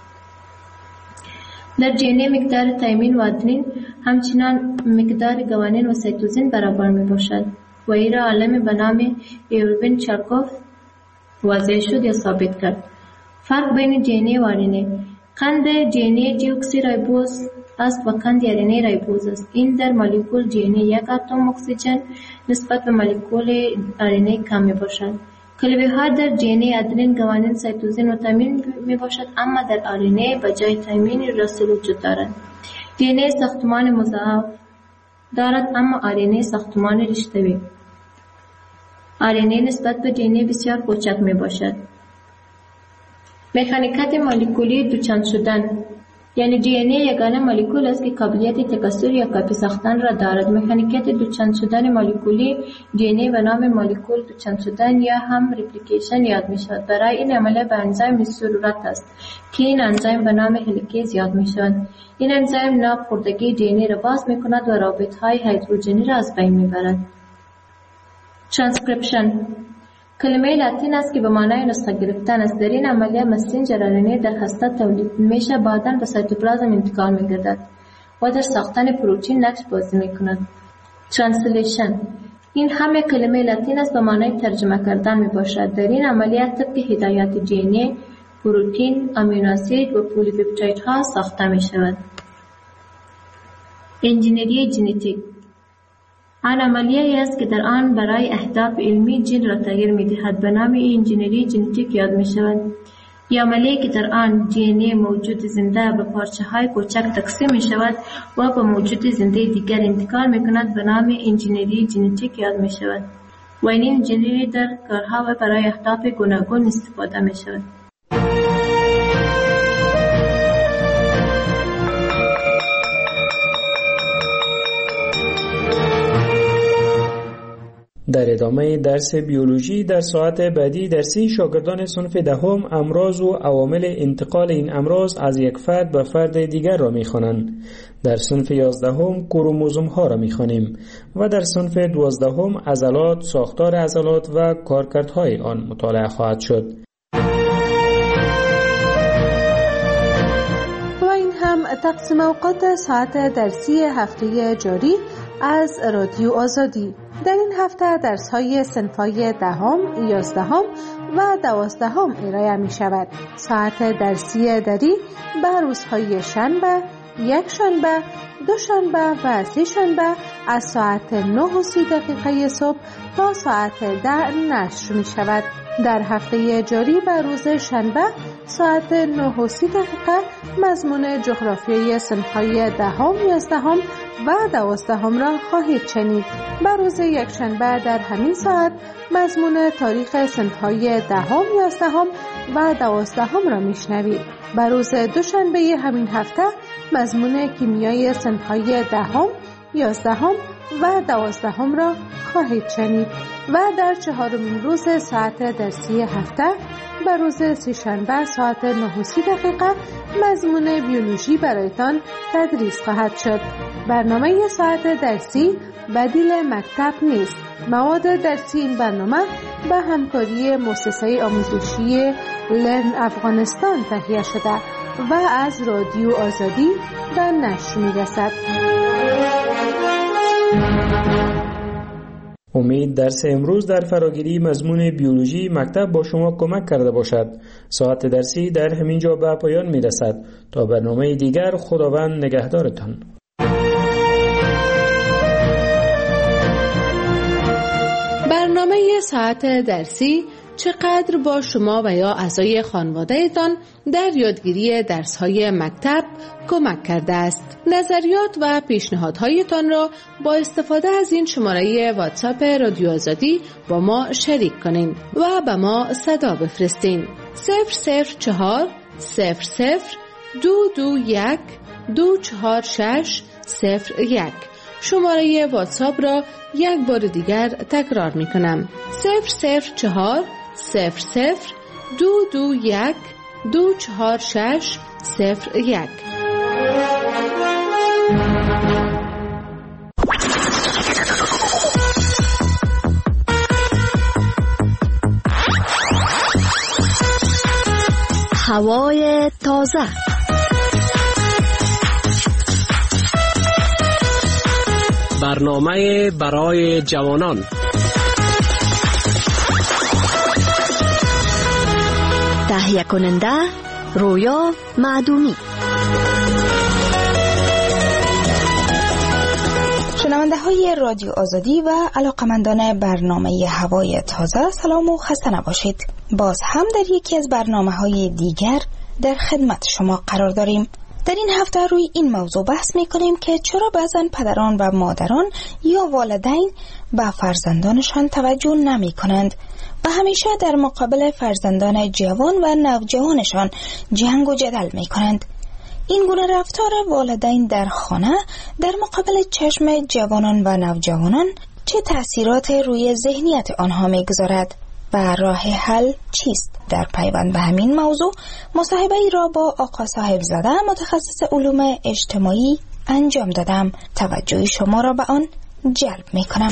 در DNA مقدار تامین و آدنین همچنان مقدار گوانین و سایتوزین برابر می باشد و این را عالم به نام ایروین چارکوف واضح شد یا ثابت کرد. فرق بین DNA و RNA: قند DNA دیوکسی رایبوز است و قند RNA رایبوز است. این در مولکول DNA یک اتم اکسیژن نسبت به مولکول RNA کم می باشد. کلبه ها در DNA آدنین، گوانین، سایتوزین و تامین می باشد، اما در RNA به جای تامین رسول وجود دارد. DNA ساختمان مضاعف دارد اما RNA ساختمان رشته‌ای. RNA نسبت به DNA بسیار کوچک می باشد. مکانیکات مولکولی دوچند شدن یعنی DNA یگانه مولکول است که قابلیت تکثر یا کپی ساختن را دارد. مکانیکات دوچند شدن مولکولی DNA به نام مولکول دوچند شدن یا هم ریپلیکیشن یاد می شود. برای این عمله به انزیم ضرورت است که این انزیم به نام هلیکیز یاد می شود. این انزیم ناب خوردگی DNA را باز می کند و رابط های هیدروژنی را از بین می برد. ترانسکریپشن کلمه لاتین است که به معنای نسخه گرفتن است. در این عملیه مسنجر RNA در هسته تولید میشه، بعداً به سایتوپلازم انتقال می‌گردد و در ساختن پروتئین نقش بازی می‌کند. ترنسلیشن این هم یک کلمه لاتین است به معنای ترجمه کردن میباشد. در این عملیه طبق هدایات DNA پروتین، آمینو اسید و پلی‌پپتایدها ساخته می شود. انجینری ژنتیک آن عملیه‌ای است که در آن برای اهداف علمی ژن را تغییر می‌دهد. به نام انجینری ژنتیک یاد می‌شود. این عملیه که در آن دی موجود زنده به پارچه‌های کوچک تقسیم می‌شود و به موجود زنده دیگر انتقال می‌کند به نام انجینری ژنتیک یاد می‌شود. و این انجینری در کارها و برای اهداف گوناگون استفاده می‌شود. در ادامه درس بیولوژی در ساعت بعدی درسی شاگردان صنف دهم امراض و عوامل انتقال این امراض از یک فرد به فرد دیگر را می‌خوانند. در صنف 11 کروموزوم ها را می‌خوانیم و در صنف 12 عضلات، ساختار عضلات و کارکردهای آن مطالعه خواهد شد. و این هم تقسیم اوقات ساعت درسی هفته جاری از رادیو آزادی. در این هفته درس‌های صنف‌های 10، 11 و 12 ارائه می‌شود. ساعت درسی دری به روزهای شنبه، یک شنبه، دو شنبه و سه شنبه از ساعت 9:30 صبح تا ساعت 10 نشر می‌شود. در هفته جاری به روز شنبه ساعت 9:30 مضمون جغرافیای صنف‌های 10، 11 و 12 را خواهید شنید. به روز یکشنبه در همین ساعت مضمون تاریخ صنف‌های 10، 11 و 12 را میشنوید. به روز دوشنبه همین هفته مضمون کیمیای صنف‌های 10، 11 و 12 را خواهید شنید. و در 4مین روز ساعت درسی هفته به روز سه‌شنبه ساعت 9:30 مضمون بیولوژی برایتان تدریس خواهد شد. برنامه ساعت درسی بدیل مکتب نیست. مواد درسی این برنامه به همکاری مؤسسه آموزشی لرن افغانستان تهیه شده و از رادیو آزادی به نشر می‌رسد. امید درس امروز در فراگیری مضمون بیولوژی مکتب با شما کمک کرده باشد. ساعت درسی در همین جا به پایان می‌رسد. تا برنامه دیگر خداوند نگهدارتان. برنامه ساعت درسی چقدر با شما و یا اعضای خانواده‌تان در یادگیری درس‌های مکتب کمک کرده است. نظریات و پیشنهادهایتان را با استفاده از این شماره واتساپ رادیو آزادی با ما شریک کنین و به ما صدا بفرستین. 004 00 221 246 01. شماره واتساپ را یک بار دیگر تکرار می کنم. 004 00 221 246 01. هوای تازه. برنامه برای جوانان. تهیه کننده رویا معدومی. شنونده های رادیو آزادی و علاقمندان برنامه هوای تازه، سلام و خسته نباشید. باز هم در یکی از برنامه های دیگر در خدمت شما قرار داریم. در این هفته روی این موضوع بحث می‌کنیم که چرا بعضن پدران و مادران یا والدین به فرزندانشان توجه نمی‌کنند و همیشه در مقابل فرزندان جوان و نوجوانشان جنگ و جدل می‌کنند. این گونه رفتار والدین در خانه در مقابل چشم جوانان و نوجوانان چه تأثیرات روی ذهنیت آنها می‌گذارد و راه حل چیست؟ در پیوند به همین موضوع مصاحبه ای را با آقا صاحب زاده متخصص علوم اجتماعی انجام دادم. توجه شما را به آن جلب می کنم.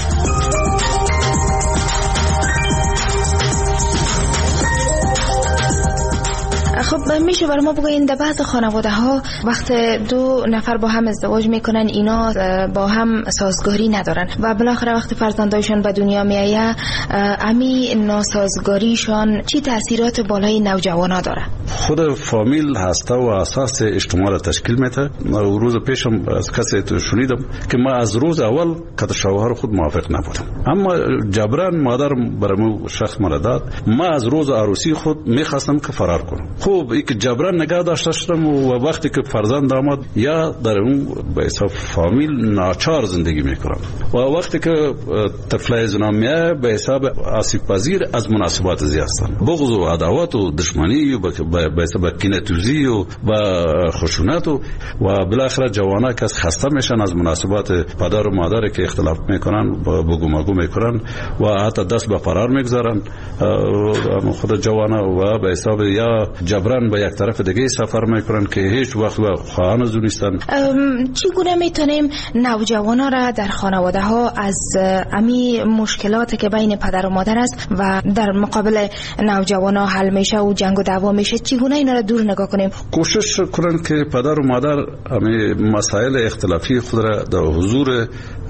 خب میشه برای ما بگوین در بعض خانواده ها وقت دو نفر با هم ازدواج میکنن اینا با هم سازگاری ندارن و بالاخره وقت فرزندایشان به دنیا میآید امی ناسازگاریشان چی تاثیرات بالای نوجوانا داره؟ خود فامیل هسته و اساس اجتماع را تشکیل میده. روز پیشم از کسی شنیدم که ما از روز اول که شوهر خود موافق نبودم، اما جبران مادرم برام شخص مرا داد. ما از روز عروسی خود میخواستم که فرار کنم. خوب این که جبران نگاه داشته شدم و وقتی که فرزند آمد یا در اون به حساب فامیل ناچار زندگی میکنم و وقتی که طفل زنان میاد به حساب آسیب پذیر از مناسبات زیاد هستند. بغض و عداوت و دشمنی و به حساب کینه‌توزی و خشونت و بالاخره جوانا که خسته میشن از مناسبات پدر و مادر که اختلاف میکنن بگو مگو میکنن و حتی دست به فرار میگذارن خود جوانا و به حساب یا جبران به یک طرف دیگه سفر میکنن که هیچ وقت با خواهان نیستن. چگونه میتونیم نوجوانا را در خانواده ها از امی مشکلاتی که بین پدر و مادر است و در مقابل نوجوانا حل میشه و جنگ و دعوا میشه چگونه اینا را دور نگاه کنیم؟ کوشش کنن که پدر و مادر امی مسائل اختلافی خود را در حضور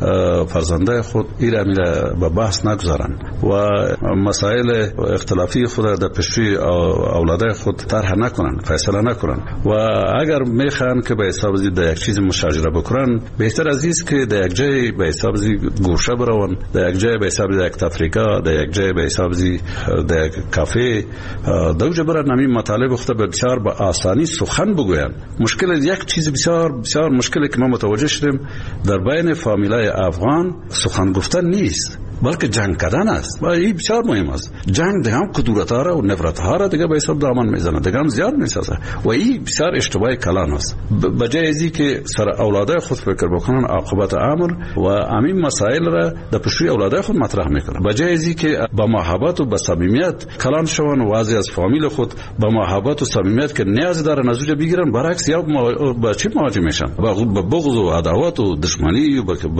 فرزنده خود ایره به بحث نگذارن و مسائل اختلافی خود را در پیشروی اولاده خود طرح نکنن، فیصله نکنن و اگر میخوان که به حساب در یک چیز مشاجره بکنن بهتر از است که در یک جای به حساب گوشه برون، در یک جای به حساب یک تفریقه، در یک جای به حساب در یک کافه دوجه برن همین مطالب خود به بسیار با آسانی سخن بگوین. مشکل یک چیز بسیار بسیار مشکلی که ما متوجه شدیم در بین فامیلای افغان سخن گفتن نیست بلکه جنگ کردن است و این بسیار مهم است. جنگ دیگه هم کدورت ها را و نفرت ها را دیگه به حساب دامن میزنه، دیگه هم زیاد میسازه و این بسیار اشتباه کلان است. بجای ازی که سر اولاده خود فکر بکنن عاقبت امر و همین مسائل را در پیشروی اولاده خود مطرح میکنن، بجای ازی که با محبت و با صمیمیت کلان شون و واضح از فامیل خود با محبت و صمیمیت که نیاز داره نزوجه بگیرن، برعکس یا با چی مواجه میشن؟ با بغض و عداوت و دشمنی و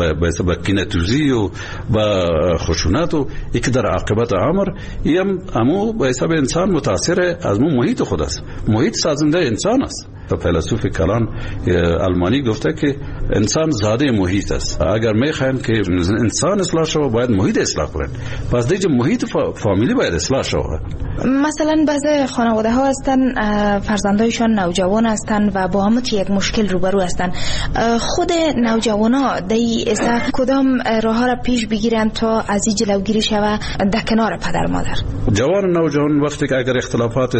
با کینه‌توزی و با خشونت و یک در عاقبت امر یم امو به حساب انسان متاثر از محیط خود است. محیط سازنده انسان است. فیلسوف کلان آلمانی گفته که انسان زاده محیط است. اگر میخوایم که انسان اصلاح شود باید محیط اصلاح کنند. پس دیگه محیط فامیلی باید اصلاح شود. مثلا بعضی خانواده ها هستن فرزندایشان نوجوان هستن و با هم یک مشکل روبرو هستن. خود نوجوانا دی اصلا کدام راه ها را پیش بگیرن تا از این جلوگیری شود در کنار پدر مادر؟ جوان نوجوان وقتی که اگر اختلافات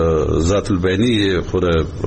ذات البینی خود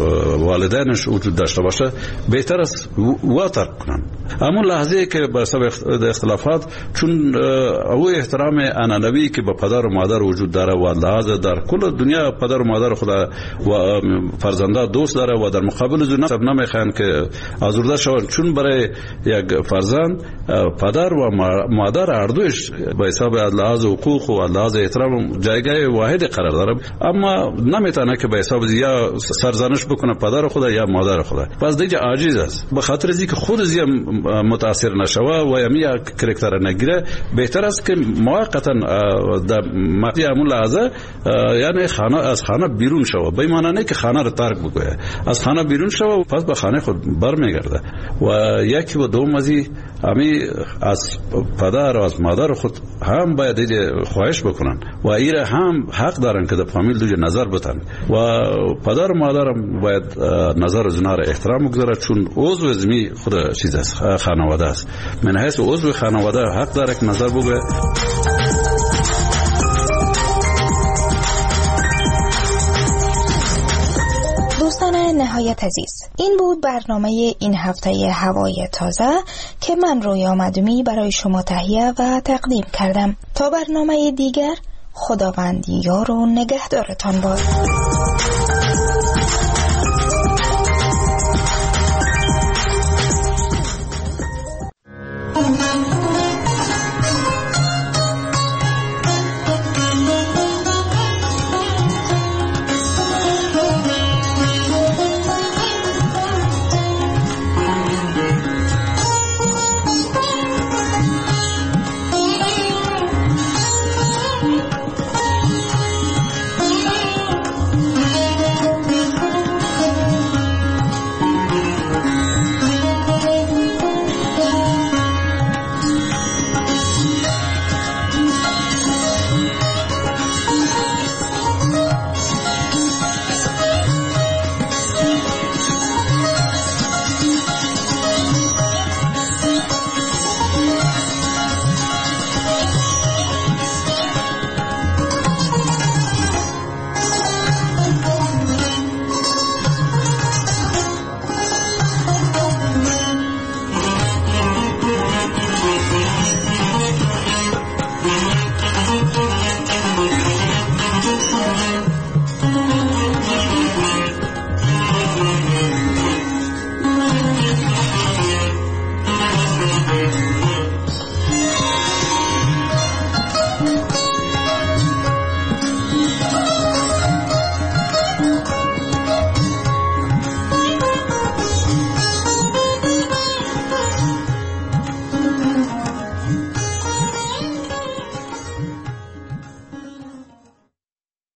والدینش وجود داشته باشه بهتر است وا ترک کنن. اما لحظه که به سبب اختلافات چون او احترام انانوی که به پدر و مادر وجود داره و لحاظ در کل دنیا پدر و مادر خود و فرزنده دوست داره و در مقابل زونا سب نمیخوان که آزرده شون، چون برای یک فرزند پدر و مادر هر دوش به حساب از لحاظ حقوق و از لحاظ احترام جایگاه واحد قرار داره، اما نمیتونه که به حساب یا سرزنش بکنه پدر خود یا مادر خود. پس دیگه عاجز است. به خاطر اینکه خود زیاد متاثر نشوه و یمی کرکتر نگیره بهتر است که موقتا در مقطع همون لحظه یعنی خانه از خانه بیرون شوه، به معنی نه که خانه رو ترک بکنه، از خانه بیرون شوه پس به خانه خود برمیگرده و یکی و دوم ازی همی از پدر و از مادر خود هم باید خواهش بکنن و ایره هم حق دارن که در فامیل دوجه نظر بتن و پدر و مادر باید نظر زنا را احترام بگذاره، چون عضو ازمی خود چیز است، خانواده است. من حیث عضو خانواده حق داره که نظر بگه. دوستان نهایت عزیز، این بود برنامه این هفته هوای تازه که من رویا مدومی برای شما تهیه و تقدیم کردم. تا برنامه دیگر، خداوند یار و نگهدارتان باد.